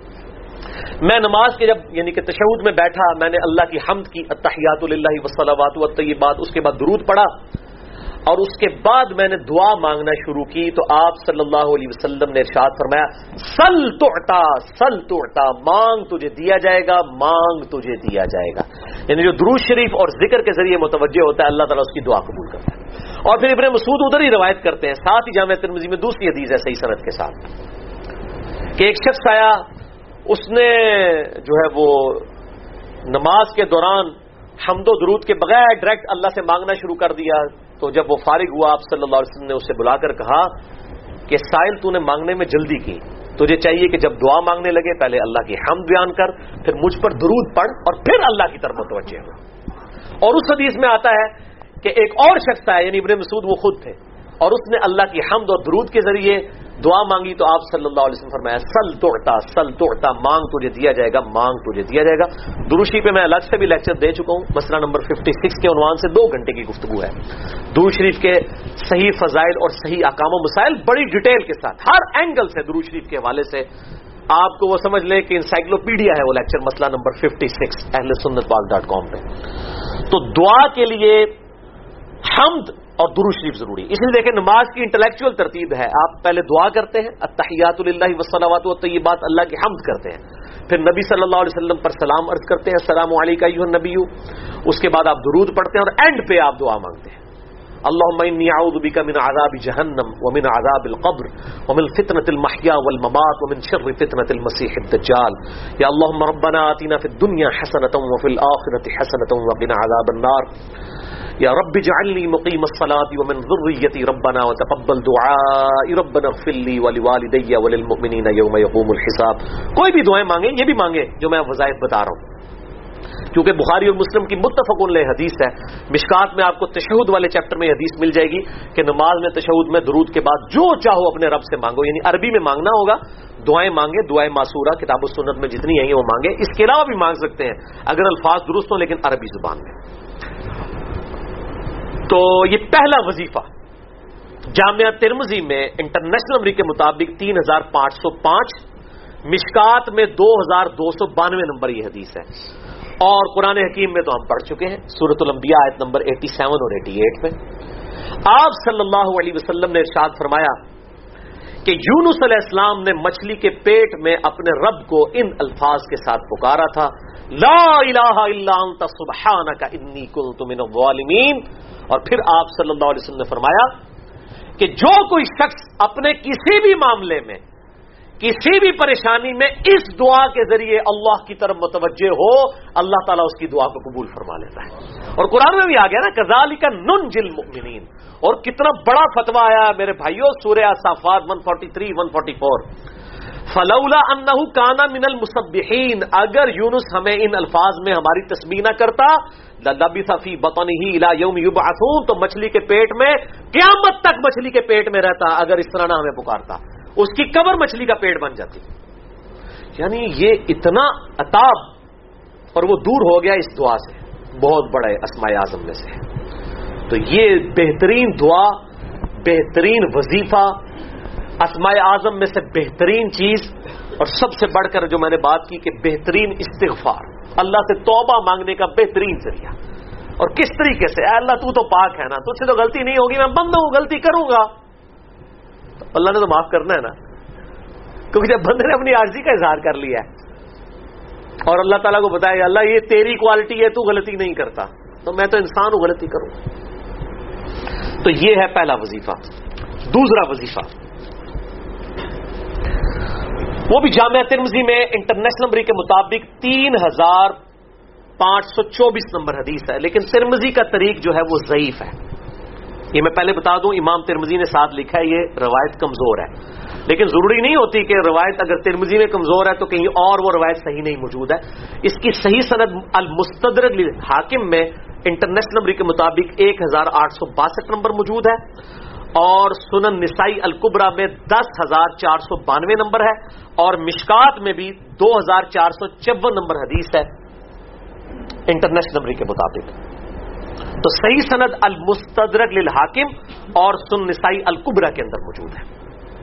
میں نماز کے جب یعنی کہ تشہد میں بیٹھا, میں نے اللہ کی حمد کی, التحیات للہ والصلوات والطیبات, اس کے بعد درود پڑھا, اور اس کے بعد میں نے دعا مانگنا شروع کی تو آپ صلی اللہ علیہ وسلم نے ارشاد فرمایا سل تعطا, سل تعطا, مانگ تجھے دیا جائے گا, مانگ تجھے دیا جائے گا. یعنی جو درود شریف اور ذکر کے ذریعے متوجہ ہوتا ہے اللہ تعالیٰ اس کی دعا قبول کرتا ہے. اور پھر ابن مسعود ادھر ہی روایت کرتے ہیں, ساتھ ہی جامعہ ترمذی میں دوسری حدیث ہے صحیح سند کے ساتھ کہ ایک شخص آیا, اس نے جو ہے وہ نماز کے دوران حمد و درود کے بغیر ڈائریکٹ اللہ سے مانگنا شروع کر دیا. تو جب وہ فارغ ہوا آپ صلی اللہ علیہ وسلم نے اسے بلا کر کہا کہ سائل تو نے مانگنے میں جلدی کی, تجھے چاہیے کہ جب دعا مانگنے لگے پہلے اللہ کی حمد بیان کر, پھر مجھ پر درود پڑھ, اور پھر اللہ کی طرف متوجہ ہو. اور اس حدیث میں آتا ہے کہ ایک اور شخص آیا, یعنی ابن مسعود وہ خود تھے, اور اس نے اللہ کی حمد اور درود کے ذریعے دعا مانگی تو آپ صلی اللہ علیہ وسلم فرمایا سل تعطا, سل تعطا, مانگ تجھے دیا جائے گا, مانگ تجھے دیا جائے گا. درود شریف پہ میں الگ سے بھی لیکچر دے چکا ہوں, مسئلہ نمبر 56 کے عنوان سے 2 گھنٹے کی گفتگو ہے. درود شریف کے صحیح فضائل اور صحیح احکام و مسائل بڑی ڈیٹیل کے ساتھ ہر اینگل سے درود شریف کے حوالے سے آپ کو وہ سمجھ لیں کہ انسائکلوپیڈیا ہے وہ لیکچر, مسئلہ نمبر 56 اہل سنت پاک.com پہ. تو دعا کے لیے حمد اور درود شریف ضروری. اس لیے دیکھیں نماز کی انٹلیکچوئل ترتیب ہے, آپ پہلے دعا کرتے ہیں التحیات للہ والصلوات والطیبات, اللہ کی حمد کرتے ہیں, پھر نبی صلی اللہ علیہ وسلم پر سلام عرض کرتے ہیں السلام علیکہ ایھا النبی, اس کے بعد آپ درود پڑھتے ہیں, اور اینڈ پہ آپ دعا مانگتے ہیں اللهم انی اعوذ بک من عذاب جہنم ومن عذاب القبر ومن فتنة المحیا والممات ومن شر فتنة المسیح الدجال. یا اللهم ربنا آتنا فی الدنیا حسنة وفی الآخرة حسنة وقنا عذاب النار. یا رب اجعلنی مقیم الصلاۃ ومن ذریتی ربنا وتقبل دعائی ربنا اغفر لی ولوالدی وللمؤمنین یوم یقوم الحساب. کوئی بھی دعائیں مانگیں, یہ بھی مانگیں جو میں وظائف بتا رہا ہوں, کیونکہ بخاری اور مسلم کی متفق علیہ حدیث ہے. مشکات میں آپ کو تشہد والے چیپٹر میں حدیث مل جائے گی کہ نماز میں تشہد میں درود کے بعد جو چاہو اپنے رب سے مانگو، یعنی عربی میں مانگنا ہوگا، دعائیں مانگے، دعائیں معصورہ کتاب السنت میں جتنی ہیں وہ مانگے. اس کے علاوہ بھی مانگ سکتے ہیں اگر الفاظ درست ہوں لیکن عربی زبان میں. تو یہ پہلا وظیفہ جامعہ ترمذی میں انٹرنیشنل نمبر کے مطابق 3505، مشکات میں 2292 نمبر یہ حدیث ہے. اور قرآن حکیم میں تو ہم پڑھ چکے ہیں سورۃ الانبیاء آیت نمبر 87 اور 88 میں. آپ صلی اللہ علیہ وسلم نے ارشاد فرمایا کہ یونس علیہ السلام نے مچھلی کے پیٹ میں اپنے رب کو ان الفاظ کے ساتھ پکارا تھا، لا الہ الا انت سبحانک انی کنت من الظالمین. اور پھر آپ صلی اللہ علیہ وسلم نے فرمایا کہ جو کوئی شخص اپنے کسی بھی معاملے میں، کسی بھی پریشانی میں اس دعا کے ذریعے اللہ کی طرف متوجہ ہو، اللہ تعالیٰ اس کی دعا کو قبول فرما لیتا ہے. اور قرآن میں بھی آ گیا نا کذالک ننجی المؤمنین. اور کتنا بڑا فتویٰ آیا میرے بھائیوں، سورہ الصافات 143 144، فلولا انہ کان من المسبحین، اگر یونس ہمیں ان الفاظ میں ہماری تسبیح نہ کرتا، للبث فی بطنہ الی یوم یبعثون، تو مچھلی کے پیٹ میں قیامت تک مچھلی کے پیٹ میں رہتا اگر اس طرح نہ ہمیں پکارتا، اس کی قبر مچھلی کا پیٹ بن جاتی. یعنی یہ اتنا عطاب، اور وہ دور ہو گیا اس دعا سے، بہت بڑے اسماء اعظم میں سے. تو یہ بہترین دعا، بہترین وظیفہ، اسماء اعظم میں سے بہترین چیز، اور سب سے بڑھ کر جو میں نے بات کی کہ بہترین استغفار، اللہ سے توبہ مانگنے کا بہترین ذریعہ. اور کس طریقے سے؟ اے اللہ تو پاک ہے نا، تجھ سے تو غلطی نہیں ہوگی، میں بندہ ہوں، غلطی کروں گا، تو اللہ نے تو معاف کرنا ہے نا. کیونکہ جب بندے نے اپنی عاجزی کا اظہار کر لیا ہے اور اللہ تعالیٰ کو بتایا اللہ یہ تیری کوالٹی ہے، تو غلطی نہیں کرتا، تو میں تو انسان ہوں، غلطی کروں. تو یہ ہے پہلا وظیفہ. دوسرا وظیفہ وہ بھی جامعہ ترمذی میں انٹرنیشنل نمبر کے مطابق 3524 نمبر حدیث ہے، لیکن ترمذی کا طریق جو ہے وہ ضعیف ہے. یہ میں پہلے بتا دوں، امام ترمذی نے ساتھ لکھا ہے یہ روایت کمزور ہے، لیکن ضروری نہیں ہوتی کہ روایت اگر ترمذی میں کمزور ہے تو کہیں اور وہ روایت صحیح نہیں موجود ہے. اس کی صحیح سند المستدرک للحاکم میں انٹرنیشنل نمبر کے مطابق 1862 نمبر موجود ہے، اور سنن نسائی الکبریٰ میں 10492 نمبر ہے، اور مشکات میں بھی 2454 نمبر حدیث ہے انٹرنیشنل نمبر کے مطابق. تو صحیح سند المستدرک للحاکم اور سنن نسائی الکبریٰ کے اندر موجود ہے.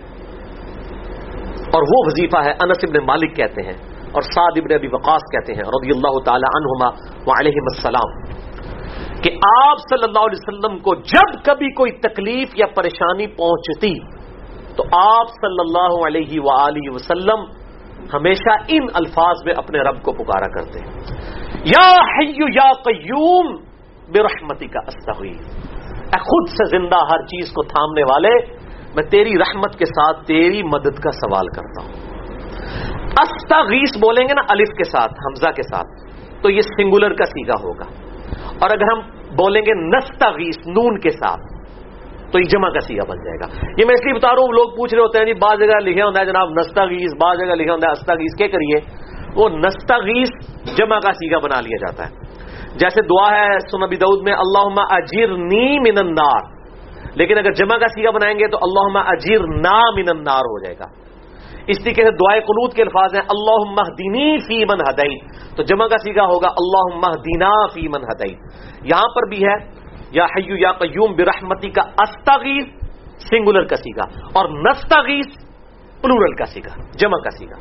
اور وہ وظیفہ ہے انس ابن مالک کہتے ہیں اور سعد ابن ابی وقاص کہتے ہیں رضی اللہ تعالی عنہما وعلیہم السلام کہ آپ صلی اللہ علیہ وسلم کو جب کبھی کوئی تکلیف یا پریشانی پہنچتی تو آپ صلی اللہ علیہ وآلہ وسلم ہمیشہ ان الفاظ میں اپنے رب کو پکارا کرتے ہیں، یا حی یا قیوم برحمتک استغیث، اے خود سے زندہ ہر چیز کو تھامنے والے، میں تیری رحمت کے ساتھ تیری مدد کا سوال کرتا ہوں. استغیث بولیں گے نا الف کے ساتھ، حمزہ کے ساتھ، تو یہ سنگولر کا صیغہ ہوگا. اور اگر ہم بولیں گے نستغیث نون کے ساتھ تو یہ جمع کا صیغہ بن جائے گا. یہ میں اس لیے بتا رہا ہوں، لوگ پوچھ رہے ہوتے ہیں جی بعض جگہ لکھے ہوتا ہے جناب نستغیث، بعض جگہ لکھے ہوتا ہے استغیث، کیا کریے؟ وہ نستغیث جمع کا صیغہ بنا لیا جاتا ہے. جیسے دعا ہے سنن ابی داؤد میں اللہم اجرنی من النار، لیکن اگر جمع کا صیغہ بنائیں گے تو اللہم اجرنا من النار ہو جائے گا. اس طریقے سے دعائے قنوت کے الفاظ ہیں اللہم اہدنی فی من ہدیت، تو جمع کا صیغہ ہوگا اللہم اہدنا فی من ہدیت. یہاں پر بھی ہے یا حی یا قیوم برحمتی کا استغیث سنگولر کا صیغہ، اور نستغیث پلورل کا صیغہ، جمع کا صیغہ.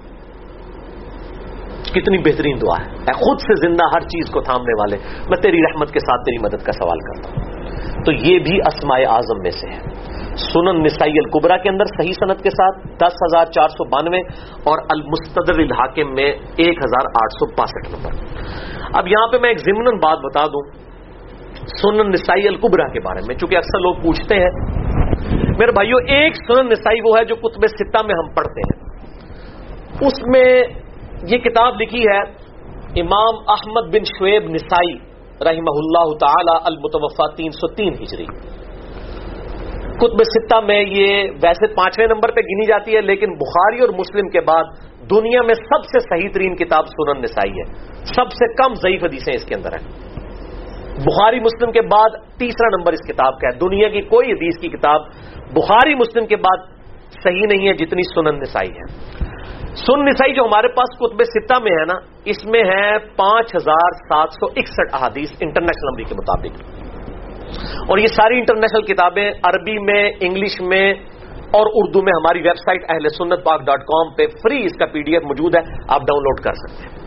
کتنی بہترین دعا ہے، اے خود سے زندہ ہر چیز کو تھامنے والے، میں تیری رحمت کے ساتھ تیری مدد کا سوال کرتا ہوں. تو یہ بھی اسماء اعظم میں سے ہے. سنن نسائی الکبریٰ کے اندر صحیح سند کے ساتھ 10492 اور المستدرک للحاکم میں 1862 نمبر. اب یہاں پہ میں ایک ضمناً بات بتا دوں سنن نسائی الکبریٰ کے بارے میں، چونکہ اکثر لوگ پوچھتے ہیں. میرے بھائیوں، ایک سنن نسائی وہ ہے جو کتب ستہ میں ہم پڑھتے ہیں، اس میں یہ کتاب لکھی ہے امام احمد بن شعیب نسائی رحمہ اللہ تعالی المتوفی 303 ہجری. کتب ستہ میں یہ ویسے 5ویں نمبر پہ گنی جاتی ہے، لیکن بخاری اور مسلم کے بعد دنیا میں سب سے صحیح ترین کتاب سنن نسائی ہے، سب سے کم ضعیف حدیثیں اس کے اندر ہیں۔ بخاری مسلم کے بعد تیسرا نمبر اس کتاب کا ہے۔ دنیا کی کوئی حدیث کی کتاب بخاری مسلم کے بعد صحیح نہیں ہے جتنی سنن نسائی ہے۔ سنن نسائی جو ہمارے پاس کتب ستہ میں ہے نا، اس میں ہے 5761 احادیث انٹرنیشنل نمبر کے مطابق، اور یہ ساری انٹرنیشنل کتابیں عربی میں، انگلش میں اور اردو میں ہماری ویب سائٹ اہلسنتپاک.com پہ فری اس کا PDF موجود ہے، آپ ڈاؤن لوڈ کر سکتے ہیں۔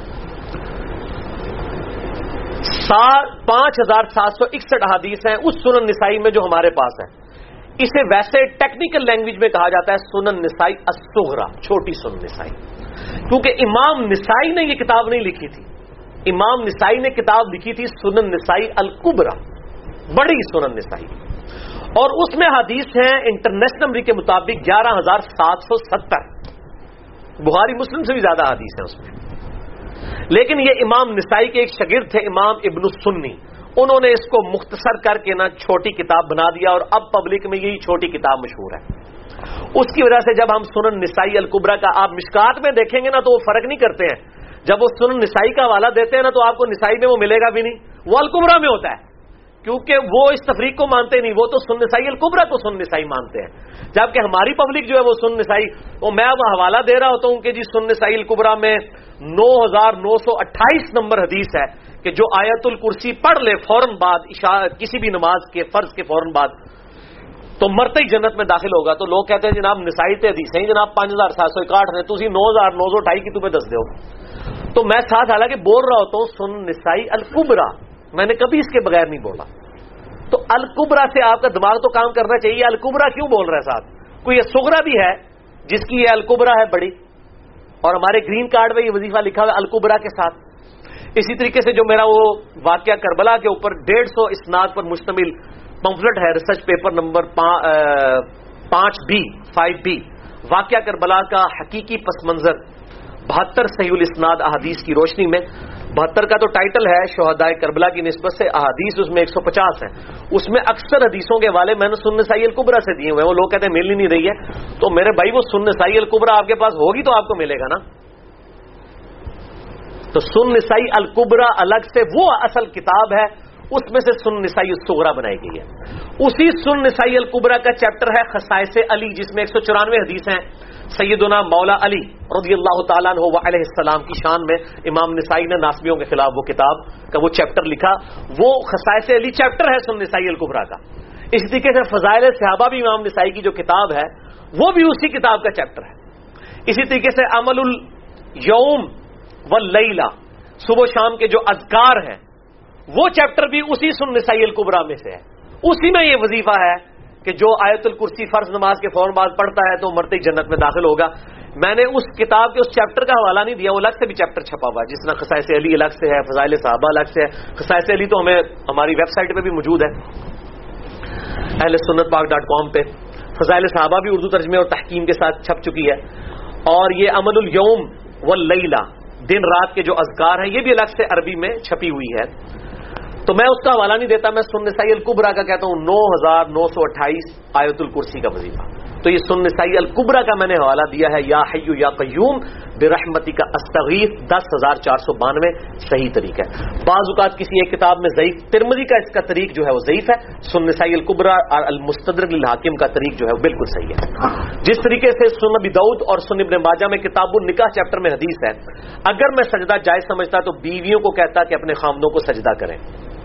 5761 احادیث ہیں اس سنن نسائی میں جو ہمارے پاس ہے۔ اسے ویسے ٹیکنیکل لینگویج میں کہا جاتا ہے سنن نسائی الصغریٰ، چھوٹی سنن نسائی، کیونکہ امام نسائی نے یہ کتاب نہیں لکھی تھی۔ امام نسائی نے کتاب لکھی تھی سنن نسائی الکبریٰ، بڑی سنن نسائی، اور اس میں حدیث ہیں انٹرنیشنل نمبر کے مطابق 11770، بخاری مسلم سے بھی زیادہ حدیث ہیں اس میں۔ لیکن یہ امام نسائی کے ایک شاگرد تھے امام ابن السنی، انہوں نے اس کو مختصر کر کے نا چھوٹی کتاب بنا دیا، اور اب پبلک میں یہی چھوٹی کتاب مشہور ہے۔ اس کی وجہ سے جب ہم سنن نسائی الکبریٰ کا آپ مشکات میں دیکھیں گے نا تو وہ فرق نہیں کرتے ہیں، جب وہ سنن نسائی کا حوالہ دیتے ہیں نا تو آپ کو نسائی میں وہ ملے گا بھی نہیں، وہ الکبریٰ میں ہوتا ہے، کیونکہ وہ اس تفریق کو مانتے نہیں، وہ تو سنن نسائی الکبریٰ کو سنن نسائی مانتے ہیں، جبکہ ہماری پبلک جو ہے وہ سنن نسائی، وہ میں اب حوالہ دے رہا ہوتا ہوں کہ جی سنن نسائی الکبریٰ میں 9928 نمبر حدیث ہے کہ جو آیت الکرسی پڑھ لے فوراً بعد کسی بھی نماز کے فرض کے فوراً بعد تو مرتے ہی جنت میں داخل ہوگا۔ تو لوگ کہتے ہیں جناب نسائی تے حدیث ہیں جناب 5761 نے، تسی 9928 کی تمہیں دس دو۔ تو میں ساتھ حالانکہ بول رہا ہوتا ہوں سنن نسائی الکبریٰ، میں نے کبھی اس کے بغیر نہیں بولا۔ تو الکبریٰ سے آپ کا دماغ تو کام کرنا چاہیے، الکبریٰ کیوں بول رہا ہے ساتھ؟ کوئی یہ صغریٰ بھی ہے جس کی یہ الکبریٰ ہے بڑی، اور ہمارے گرین کارڈ میں یہ وظیفہ لکھا ہوا ہے الکبریٰ کے ساتھ۔ اسی طریقے سے جو میرا وہ واقعہ کربلا کے اوپر 150 اسناد پر مشتمل پمفلٹ ہے، ریسرچ پیپر نمبر 5B واقعہ کربلا کا حقیقی پس منظر 72 صحیح الاسناد احادیث کی روشنی میں، 72 کا تو ٹائٹل ہے شہدائے کربلا کی نسبت سے، احادیث اس میں 150 ہیں، اس میں اکثر حدیثوں کے حوالے میں نے سنن نسائی الکبریٰ سے دیے ہوئے ہیں۔ وہ لوگ کہتے ہیں مل ہی نہیں رہی ہے، تو میرے بھائی وہ سنن نسائی الکبریٰ آپ کے پاس ہوگی تو آپ کو ملے گا نا۔ تو سنن نسائی الکبریٰ الگ سے وہ اصل کتاب ہے، اس میں سے سنن نسائی الصغریٰ بنائی گئی ہے۔ اسی سنن نسائی الکبریٰ کا چیپٹر ہے خصائص علی، جس میں 194 حدیث ہیں سیدنا مولا علی رضی اللہ تعالیٰ عنہ علیہ السلام کی شان میں۔ امام نسائی نے ناسبیوں کے خلاف وہ کتاب کا وہ چیپٹر لکھا، وہ خصائص علی چیپٹر ہے سنن نسائی الکبریٰ کا۔ اسی طریقے سے فضائل صحابہ بھی امام نسائی کی جو کتاب ہے وہ بھی اسی کتاب کا چیپٹر ہے۔ اسی طریقے سے عمل الیوم واللیلہ، صبح شام کے جو اذکار ہیں وہ چیپٹر بھی اسی سنن نسائی الکبریٰ میں سے ہے۔ اسی میں یہ وظیفہ ہے کہ جو آیت الکرسی فرض نماز کے فوراً بعد پڑھتا ہے تو مرتے ہی جنت میں داخل ہوگا۔ میں نے اس کتاب کے اس چیپٹر کا حوالہ نہیں دیا، وہ الگ سے بھی چیپٹر چھپا ہوا ہے، جس طرح خصائص علی الگ سے ہے، فضائل صحابہ الگ سے ہے۔ خصائص علی تو ہمیں ہماری ویب سائٹ پہ بھی موجود ہے اہلسنتپاک.com پہ، فضائل صحابہ بھی اردو ترجمے اور تحکیم کے ساتھ چھپ چکی ہے، اور یہ عمل الیوم واللیلہ دن رات کے جو اذکار ہیں یہ بھی الگ سے عربی میں چھپی ہوئی ہے۔ تو میں اس کا حوالہ نہیں دیتا، میں سنن نسائی الکبریٰ کا کہتا ہوں 9928 آیت الکرسی کا وظیفہ۔ تو یہ سنن نسائی الکبریٰ کا میں نے حوالہ دیا ہے، یا حی یا قیوم برحمتک استغیث 10492 صحیح طریقہ ہے۔ بعض اوقات کسی ایک کتاب میں ضعیف، ترمذی کا اس کا طریق جو ہے وہ ضعیف ہے، سنن نسائی الکبریٰ اور المستدرک للحاکم کا طریق جو ہے وہ بالکل صحیح ہے۔ جس طریقے سے سنن ابی داؤد اور سنن ابن ماجہ میں کتاب النکاح چیپٹر میں حدیث ہے، اگر میں سجدہ جائز سمجھتا تو بیویوں کو کہتا کہ اپنے خامدوں کو سجدہ کریں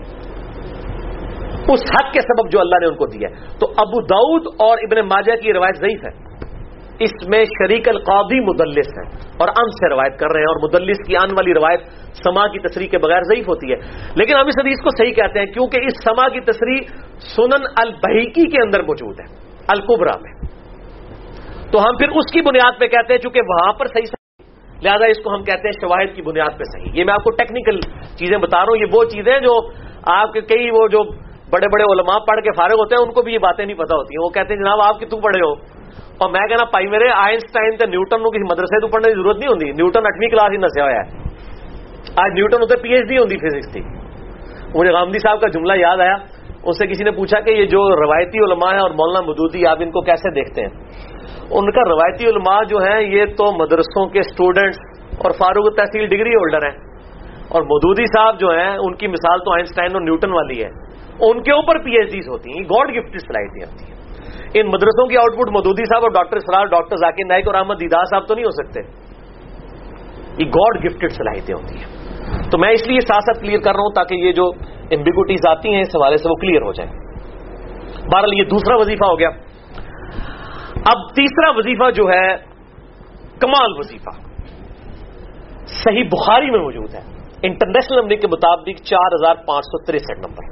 اس حق کے سبب جو اللہ نے ان کو دیا ہے۔ تو ابو داؤد اور ابن ماجہ کی روایت ضعیف ہے، اس میں شریک القاضی مدلس ہے اور ان سے روایت کر رہے ہیں، اور مدلس کی ان والی روایت سما کی تصریح کے بغیر ضعیف ہوتی ہے، لیکن ہم اس حدیث کو صحیح کہتے ہیں کیونکہ اس سما کی تصریح سنن البہیقی کے اندر موجود ہے الکبریٰ میں، تو ہم پھر اس کی بنیاد پہ کہتے ہیں چونکہ وہاں پر صحیح لہذا اس کو ہم کہتے ہیں شواہد کی بنیاد پہ صحیح۔ یہ میں آپ کو ٹیکنیکل چیزیں بتا رہا ہوں، یہ وہ چیزیں جو آپ کے کئی وہ جو بڑے بڑے علماء پڑھ کے فارغ ہوتے ہیں ان کو بھی یہ باتیں نہیں پتہ ہوتی ہیں، وہ کہتے ہیں جناب آپ کتوں پڑھے ہو، اور میں کہنا پائی میرے آئنسٹائن تے نیوٹن کو کسی مدرسے تو پڑھنے کی ضرورت نہیں ہوتی، نیوٹن 8ویں کلاس ہی نسیا ہوا ہے، آج نیوٹن ہوتے PhD ہوتی فزکس تھی۔ مجھے غامدی صاحب کا جملہ یاد آیا، اس سے کسی نے پوچھا کہ یہ جو روایتی علماء ہیں اور مولانا مودودی آپ ان کو کیسے دیکھتے ہیں؟ ان کا روایتی علماء جو ہیں یہ تو مدرسوں کے اسٹوڈنٹس اور فاروق تحصیل ڈگری ہولڈر ہیں، اور مودودی صاحب جو ہیں ان کی مثال تو آئنسٹائن اور نیوٹن والی ہے، ان کے اوپر پی ایچ ڈیز ہوتی ہیں، گاڈ گفٹڈ صلاحیتیں ہوتی ہیں. ان مدرسوں کی آؤٹ پٹ مودودی صاحب اور ڈاکٹر اسرار، ڈاکٹر ذاکر نائک اور احمد دیدار صاحب تو نہیں ہو سکتے. یہ گاڈ گفٹڈ صلاحیتیں ہوتی ہیں. تو میں اس لیے ساتھ ساتھ کلیئر کر رہا ہوں تاکہ یہ جو ایمبیگوٹیز آتی ہیں اس حوالے سے وہ کلیئر ہو جائیں. بہرحال یہ دوسرا وظیفہ ہو گیا. اب تیسرا وظیفہ جو ہے کمال وظیفہ، صحیح بخاری میں موجود ہے، انٹرنیشنل نمبر کے مطابق 4563 نمبر.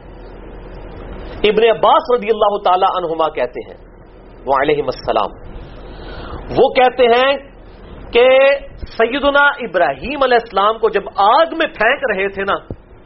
ابن عباس رضی اللہ تعالی عنہما کہتے ہیں وعلیہم السلام، وہ کہتے ہیں کہ سیدنا ابراہیم علیہ السلام کو جب آگ میں پھینک رہے تھے نا،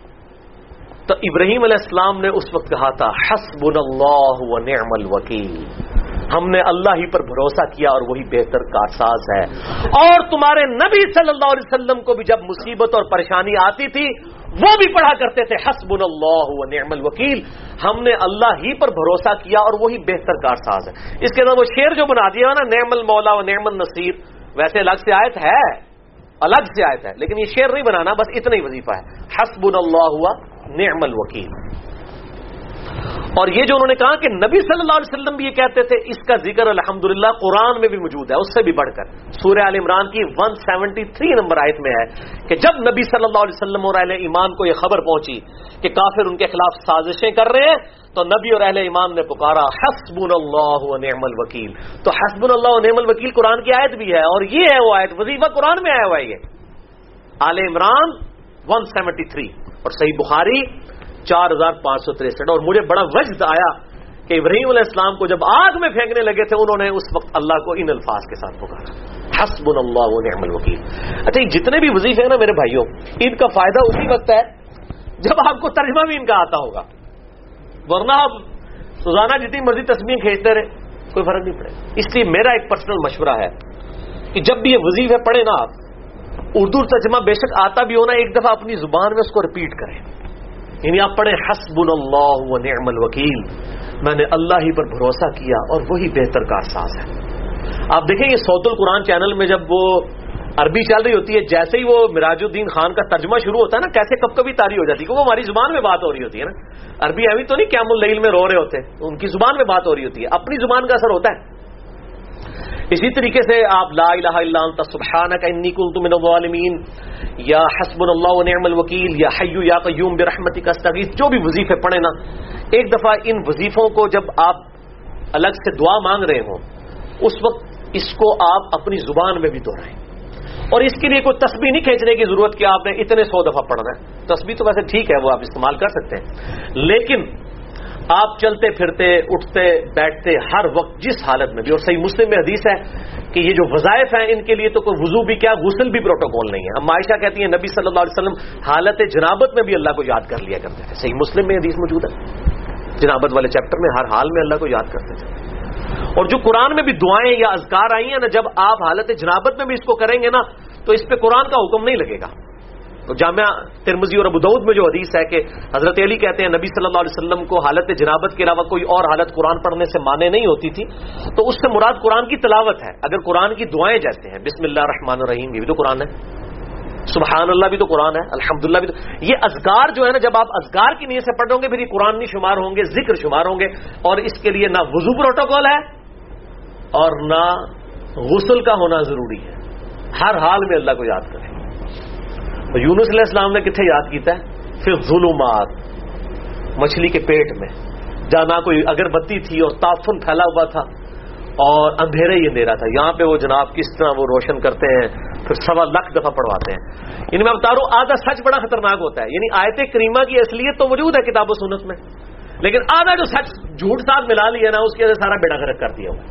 تو ابراہیم علیہ السلام نے اس وقت کہا تھا حسبنا اللہ و نعم الوکیل، ہم نے اللہ ہی پر بھروسہ کیا اور وہی بہتر کارساز ہے. اور تمہارے نبی صلی اللہ علیہ وسلم کو بھی جب مصیبت اور پریشانی آتی تھی وہ بھی پڑھا کرتے تھے حسبنا اللہ و نعم الوکیل، ہم نے اللہ ہی پر بھروسہ کیا اور وہی بہتر کارساز ہے. اس کے اندر وہ شعر جو بنا دیا نا، نعم المولا و نعم النصیر، ویسے الگ سے آیت ہے، الگ سے آیت ہے، لیکن یہ شعر نہیں بنانا، بس اتنا ہی وظیفہ ہے، حسبنا اللہ و نعم الوکیل. اور یہ جو انہوں نے کہا کہ نبی صلی اللہ علیہ وسلم بھی یہ کہتے تھے، اس کا ذکر الحمدللہ قرآن میں بھی موجود ہے، اس سے بھی بڑھ کر سورہ آل عمران کی 173 نمبر آیت میں ہے کہ جب نبی صلی اللہ علیہ وسلم اور اہل ایمان کو یہ خبر پہنچی کہ کافر ان کے خلاف سازشیں کر رہے ہیں، تو نبی اور اہل ایمان نے پکارا حسبنا اللہ و نعم الوکیل. تو حسبنا اللہ و نعم الوکیل قرآن کی آیت بھی ہے، اور یہ ہے وہ آیت، وظیفہ قرآن میں آیا ہوا ہے یہ آل عمران 173 اور صحیح بخاری 4563. اور مجھے بڑا وجد آیا کہ ابراہیم علیہ السلام کو جب آگ میں پھینکنے لگے تھے انہوں نے اس وقت اللہ کو ان الفاظ کے ساتھ پکارا حسبنا اللہ و نعم الوکیل. اچھا یہ جتنے بھی وظیفے ہیں نا میرے بھائیوں، ان کا فائدہ اسی وقت ہے جب آپ کو ترجمہ بھی ان کا آتا ہوگا، ورنہ آپ روزانہ جتنی مرضی تسبیح کھینچتے رہے کوئی فرق نہیں پڑے. اس لیے میرا ایک پرسنل مشورہ ہے کہ جب بھی یہ وظیفے پڑھے نا آپ، اردو ترجمہ بے شک آتا بھی ہونا، ایک دفعہ اپنی زبان میں اس کو ریپیٹ کریں. یعنی آپ پڑھیں حسبنا اللہ و نعم الوکیل، میں نے اللہ ہی پر بھروسہ کیا اور وہی بہتر کارساز ہے. آپ دیکھیں یہ صوت القرآن چینل میں جب وہ عربی چل رہی ہوتی ہے، جیسے ہی وہ مراج الدین خان کا ترجمہ شروع ہوتا ہے نا، کیسے کب کبھی تاری ہو جاتی ہے، کیونکہ وہ ہماری زبان میں بات ہو رہی ہوتی ہے نا. عربی ایوی تو نہیں قیام اللیل میں رو رہے ہوتے، ان کی زبان میں بات ہو رہی ہوتی ہے، اپنی زبان کا اثر ہوتا ہے. اسی طریقے سے آپ لا الہ الا انت سبحانک انی کنت من الظالمین، یا حسبنا اللہ و نعم الوکیل، یا حی یا قیوم برحمتک استغیث، جو بھی وظیفے پڑھیں نا، ایک دفعہ ان وظیفوں کو جب آپ الگ سے دعا مانگ رہے ہوں اس وقت اس کو آپ اپنی زبان میں بھی دہرائیں. اور اس کے لیے کوئی تسبیح نہیں کھینچنے کی ضرورت کہ آپ نے اتنے 100 دفعہ پڑھنا ہے. تسبیح تو ویسے ٹھیک ہے، وہ آپ استعمال کر سکتے ہیں، لیکن آپ چلتے پھرتے اٹھتے بیٹھتے ہر وقت جس حالت میں بھی، اور صحیح مسلم میں حدیث ہے کہ یہ جو وظائف ہیں ان کے لیے تو کوئی وضو بھی کیا غسل بھی پروٹوکول نہیں ہے. اب عائشہ کہتی ہیں نبی صلی اللہ علیہ وسلم حالت جنابت میں بھی اللہ کو یاد کر لیا کرتے تھے. صحیح مسلم میں حدیث موجود ہے، جنابت والے چیپٹر میں ہر حال میں اللہ کو یاد کرتے تھے. اور جو قرآن میں بھی دعائیں یا اذکار آئی ہیں نا، جب آپ حالت جنابت میں بھی اس کو کریں گے نا تو اس پہ قرآن کا حکم نہیں لگے گا. تو جامعہ ترمذی اور ابو داؤد میں جو حدیث ہے کہ حضرت علی کہتے ہیں نبی صلی اللہ علیہ وسلم کو حالت جنابت کے علاوہ کوئی اور حالت قرآن پڑھنے سے مانے نہیں ہوتی تھی، تو اس سے مراد قرآن کی تلاوت ہے. اگر قرآن کی دعائیں جیسے ہیں بسم اللہ الرحمن الرحیم، یہ بھی تو قرآن ہے، سبحان اللہ بھی تو قرآن ہے، الحمدللہ بھی تو، یہ اذکار جو ہے نا، جب آپ اذکار کی نیت سے پڑھ رہے ہوں گے پھر یہ قرآن نہیں شمار ہوں گے، ذکر شمار ہوں گے. اور اس کے لیے نہ وضو پروٹوکول ہے اور نہ غسل کا ہونا ضروری ہے. ہر حال میں اللہ کو یاد کریں. تو یونس علیہ السلام نے کتنے یاد کیتا ہے؟ پھر ظلمات، مچھلی کے پیٹ میں، جہاں نہ کوئی اگربتی تھی اور تعفن پھیلا ہوا تھا اور اندھیرے ہی اندھیرا تھا، یہاں پہ وہ جناب کس طرح وہ روشن کرتے ہیں، پھر 1.25 لاکھ دفعہ پڑھواتے ہیں. یعنی میں بتا رہا ہوں آدھا سچ بڑا خطرناک ہوتا ہے. یعنی آیت کریمہ کی اصلیت تو موجود ہے کتاب و سنت میں، لیکن آدھا جو سچ جھوٹ ساتھ ملا لیا نا، اس کی وجہ سے سارا بیڑا غرق کر دیا ہوا.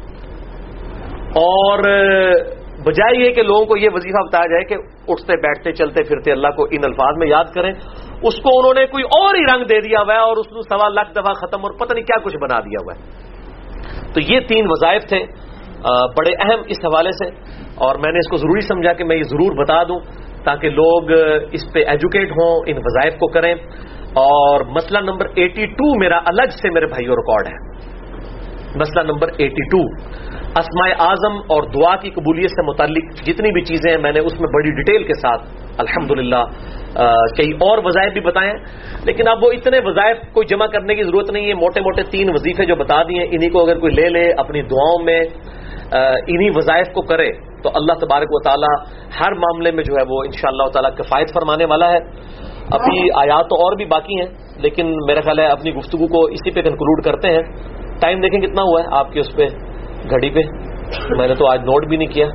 اور بجائے یہ کہ لوگوں کو یہ وظیفہ بتایا جائے کہ اٹھتے بیٹھتے چلتے پھرتے اللہ کو ان الفاظ میں یاد کریں، اس کو انہوں نے کوئی اور ہی رنگ دے دیا ہوا ہے اور اس کو 1.25 لاکھ دفعہ ختم اور پتہ نہیں کیا کچھ بنا دیا ہوا ہے. تو یہ 3 وظائف تھے بڑے اہم اس حوالے سے، اور میں نے اس کو ضروری سمجھا کہ میں یہ ضرور بتا دوں تاکہ لوگ اس پہ ایجوکیٹ ہوں، ان وظائف کو کریں. اور مسئلہ نمبر 82 میرا الگ سے میرے بھائیوں ریکارڈ ہے. مسئلہ نمبر 82 اسماء اعظم اور دعا کی قبولیت سے متعلق جتنی بھی چیزیں ہیں میں نے اس میں بڑی ڈیٹیل کے ساتھ الحمدللہ کئی اور وظائف بھی بتائے ہیں، لیکن اب وہ اتنے وظائف کوئی جمع کرنے کی ضرورت نہیں ہے. موٹے موٹے 3 وظیفے جو بتا دیے انہی کو اگر کوئی لے لے اپنی دعاؤں میں انہی وظائف کو کرے تو اللہ تبارک و تعالی ہر معاملے میں جو ہے وہ انشاءاللہ تعالی کفایت فرمانے والا ہے. ابھی آیات تو اور بھی باقی ہیں لیکن میرا خیال ہے اپنی گفتگو کو اسی پہ کنکلوڈ کرتے ہیں. ٹائم دیکھیں کتنا ہوا ہے آپ کے اس پہ گھڑی پہ، میں نے تو آج نوٹ بھی نہیں کیا.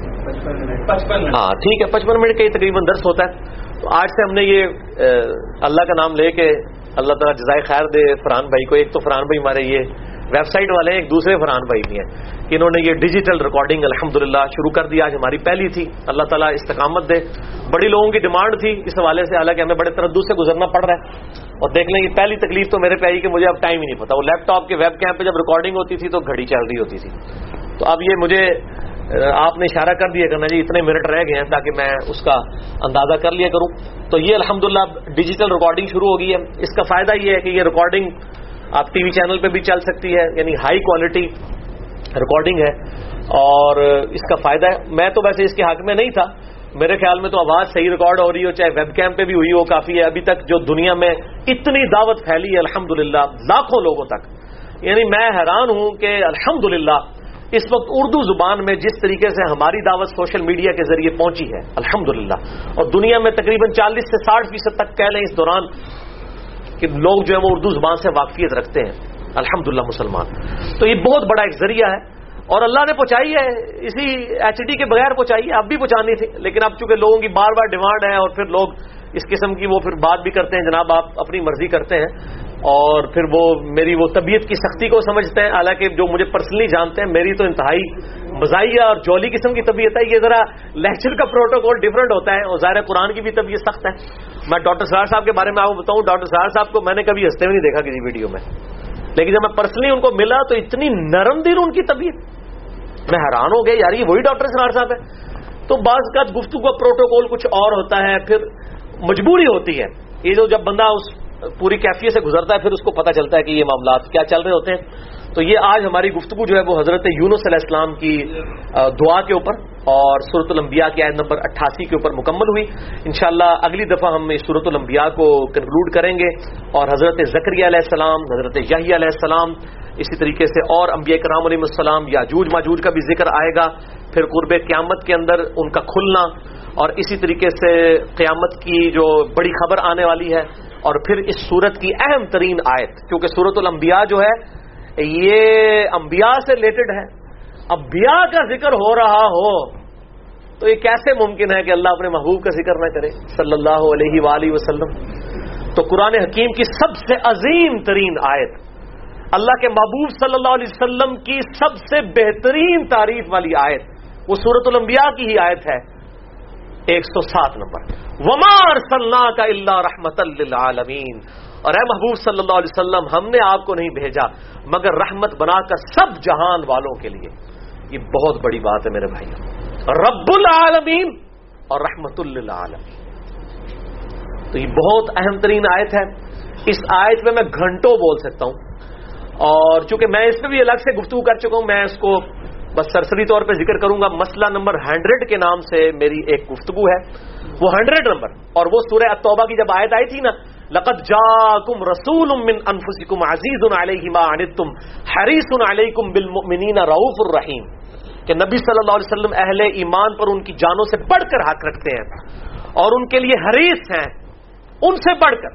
55 منٹ. ہاں ٹھیک ہے، 55 منٹ کا تقریباً درس ہوتا ہے. تو آج سے ہم نے یہ اللہ کا نام لے کے اللہ تعالیٰ جزائے خیر دے فرحان بھائی کو. ایک تو فرحان بھائی ہمارے یہ ویب سائٹ والے ہیں، ایک دوسرے فرحان بھائی بھی ہیں کہ انہوں نے یہ ڈیجیٹل ریکارڈنگ الحمدللہ شروع کر دی. آج ہماری پہلی تھی. اللہ تعالیٰ استقامت دے. بڑی لوگوں کی ڈیمانڈ تھی اس حوالے سے، حالانکہ ہمیں بڑے تردد سے گزرنا پڑ رہا ہے. اور دیکھ لیں یہ پہلی تکلیف تو میرے پہ آئی کہ مجھے اب ٹائم ہی نہیں پتا. وہ لیپ ٹاپ کے ویب کیم پہ جب ریکارڈنگ ہوتی تھی تو گھڑی چل رہی ہوتی تھی. تو اب یہ مجھے آپ نے اشارہ کر دیا کرنا جی اتنے منٹ رہ گئے ہیں تاکہ میں اس کا اندازہ کر لیا کروں. تو یہ الحمدللہ ڈیجیٹل ریکارڈنگ شروع ہو گئی ہے. اس کا فائدہ یہ ہے کہ یہ ریکارڈنگ آپ ٹی وی چینل پہ بھی چل سکتی ہے، یعنی ہائی کوالٹی ریکارڈنگ ہے اور اس کا فائدہ ہے. میں تو ویسے اس کے حق میں نہیں تھا، میرے خیال میں تو آواز صحیح ریکارڈ ہو رہی ہو چاہے ویب کیم پہ بھی ہوئی ہو کافی ہے. ابھی تک جو دنیا میں اتنی دعوت پھیلی ہے الحمدللہ لاکھوں لوگوں تک، یعنی میں حیران ہوں کہ الحمدللہ اس وقت اردو زبان میں جس طریقے سے ہماری دعوت سوشل میڈیا کے ذریعے پہنچی ہے الحمدللہ، اور دنیا میں تقریباً 40 سے 60% تک کہہ لیں اس دوران کہ لوگ جو ہے وہ اردو زبان سے واقفیت رکھتے ہیں الحمدللہ مسلمان. تو یہ بہت بڑا ایک ذریعہ ہے اور اللہ نے پہنچائی ہے، اسی HD کے بغیر پہنچائی ہے. اب بھی پہنچانی تھی لیکن اب چونکہ لوگوں کی بار بار ڈیمانڈ ہے اور پھر لوگ اس قسم کی وہ پھر بات بھی کرتے ہیں جناب آپ اپنی مرضی کرتے ہیں اور پھر وہ میری وہ طبیعت کی سختی کو سمجھتے ہیں. حالانکہ جو مجھے پرسنلی جانتے ہیں میری تو انتہائی مزاحیہ اور جولی قسم کی طبیعت ہے. یہ ذرا لیکچر کا پروٹوکول ڈفرنٹ ہوتا ہے اور ظاہر قرآن کی بھی طبیعت سخت ہے. میں ڈاکٹر سرار صاحب کے بارے میں آپ کو بتاؤں، ڈاکٹر سرار صاحب کو میں نے کبھی ہنستے ہوئے نہیں دیکھا کسی ویڈیو میں، لیکن جب میں پرسنلی ان کو ملا تو اتنی نرم دل ان کی طبیعت، میں حیران ہو گیا یار یہ وہی ڈاکٹر سرار صاحب ہے. تو بعض کا گفتگو کا پروٹوکول کچھ اور ہوتا ہے، پھر مجبوری ہوتی ہے. یہ جو جب بندہ اس پوری کیفیت سے گزرتا ہے پھر اس کو پتہ چلتا ہے کہ یہ معاملات کیا چل رہے ہوتے ہیں. تو یہ آج ہماری گفتگو جو ہے وہ حضرت یونس علیہ السلام کی دعا کے اوپر اور سورۃ الانبیاء کی آیت نمبر 88 کے اوپر مکمل ہوئی. انشاءاللہ اگلی دفعہ ہم اس سورۃ الانبیاء کو کنکلوڈ کریں گے اور حضرت زکریا علیہ السلام، حضرت یحییٰ علیہ السلام، اسی طریقے سے اور انبیاء کرام علیہ السلام، یاجوج ماجوج کا بھی ذکر آئے گا، پھر قرب قیامت کے اندر ان کا کھلنا اور اسی طریقے سے قیامت کی جو بڑی خبر آنے والی ہے، اور پھر اس سورت کی اہم ترین آیت، کیونکہ سورۃ الانبیاء جو ہے یہ انبیاء سے ریلیٹڈ ہے. انبیاء کا ذکر ہو رہا ہو تو یہ کیسے ممکن ہے کہ اللہ اپنے محبوب کا ذکر نہ کرے صلی اللہ علیہ وآلہ وسلم. تو قرآن حکیم کی سب سے عظیم ترین آیت، اللہ کے محبوب صلی اللہ علیہ وسلم کی سب سے بہترین تعریف والی آیت، وہ سورۃ الانبیاء کی ہی آیت ہے 107 نمبر، وما ارسلناک الا رحمۃ للعالمین. اور اے محبوب صلی اللہ علیہ وسلم ہم نے آپ کو نہیں بھیجا مگر رحمت بنا کر سب جہان والوں کے لیے. یہ بہت بڑی بات ہے میرے بھائی، رب العالمین اور رحمت للعالمین. تو یہ بہت اہم ترین آیت ہے. اس آیت میں میں گھنٹوں بول سکتا ہوں اور چونکہ میں اس پہ بھی الگ سے گفتگو کر چکا ہوں، میں اس کو بس سرسری طور پہ ذکر کروں گا. مسئلہ نمبر 100 کے نام سے میری ایک گفتگو ہے، وہ 100 نمبر، اور وہ سورہ التوبہ کی جب آیت آئی تھی نا، لقد جاءکم رسول من انفسکم عزیز علیہ ما عنتم حریص علیکم بالمؤمنین رؤوف الرحیم، کہ نبی صلی اللہ علیہ وسلم اہل ایمان پر ان کی جانوں سے بڑھ کر حق رکھتے ہیں اور ان کے لیے حریص ہیں، ان سے بڑھ کر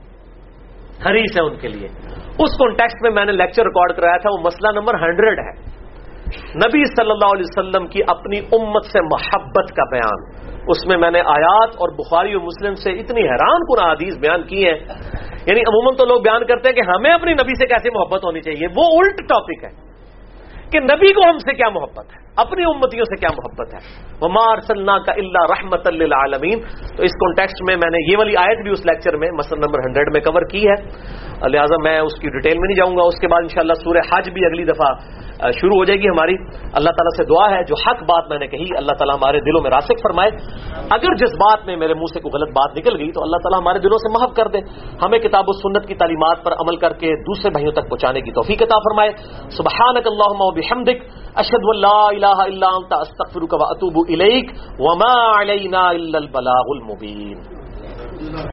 حریص ہے ان کے لیے. اس کانٹیکسٹ میں میں نے لیکچر ریکارڈ کرایا تھا، وہ مسئلہ نمبر 100 ہے، نبی صلی اللہ علیہ وسلم کی اپنی امت سے محبت کا بیان. اس میں میں نے آیات اور بخاری و مسلم سے اتنی حیران کن حدیث بیان کی ہیں. یعنی عموماً تو لوگ بیان کرتے ہیں کہ ہمیں اپنی نبی سے کیسے محبت ہونی چاہیے، وہ الٹ ٹاپک ہے کہ نبی کو ہم سے کیا محبت ہے، اپنی امتیوں سے کیا محبت ہے. وما ارسلناک الا رحمۃ للعالمین. تو اس کانٹیکسٹ میں نے یہ والی آیت بھی اس لیکچر میں مسئلہ نمبر 100 میں کور کی ہے، لہٰذا میں اس کی ڈیٹیل میں نہیں جاؤں گا. اس کے بعد انشاءاللہ سورہ حج بھی اگلی دفعہ شروع ہو جائے گی ہماری. اللہ تعالیٰ سے دعا ہے جو حق بات میں نے کہی اللہ تعالیٰ ہمارے دلوں میں راسخ فرمائے. اگر جس بات میں میرے منہ سے کوئی غلط بات نکل گئی تو اللہ تعالیٰ ہمارے دلوں سے محو کر دے. ہمیں کتاب و سنت کی تعلیمات پر عمل کر کے دوسرے بھائیوں تک پہنچانے کی توفیق عطا فرمائے. سبحانک اللہم و بحمدک اشهد ان لا الہ الا انت استغفرک واتوب الیک وما علینا الا البلاغ المبین.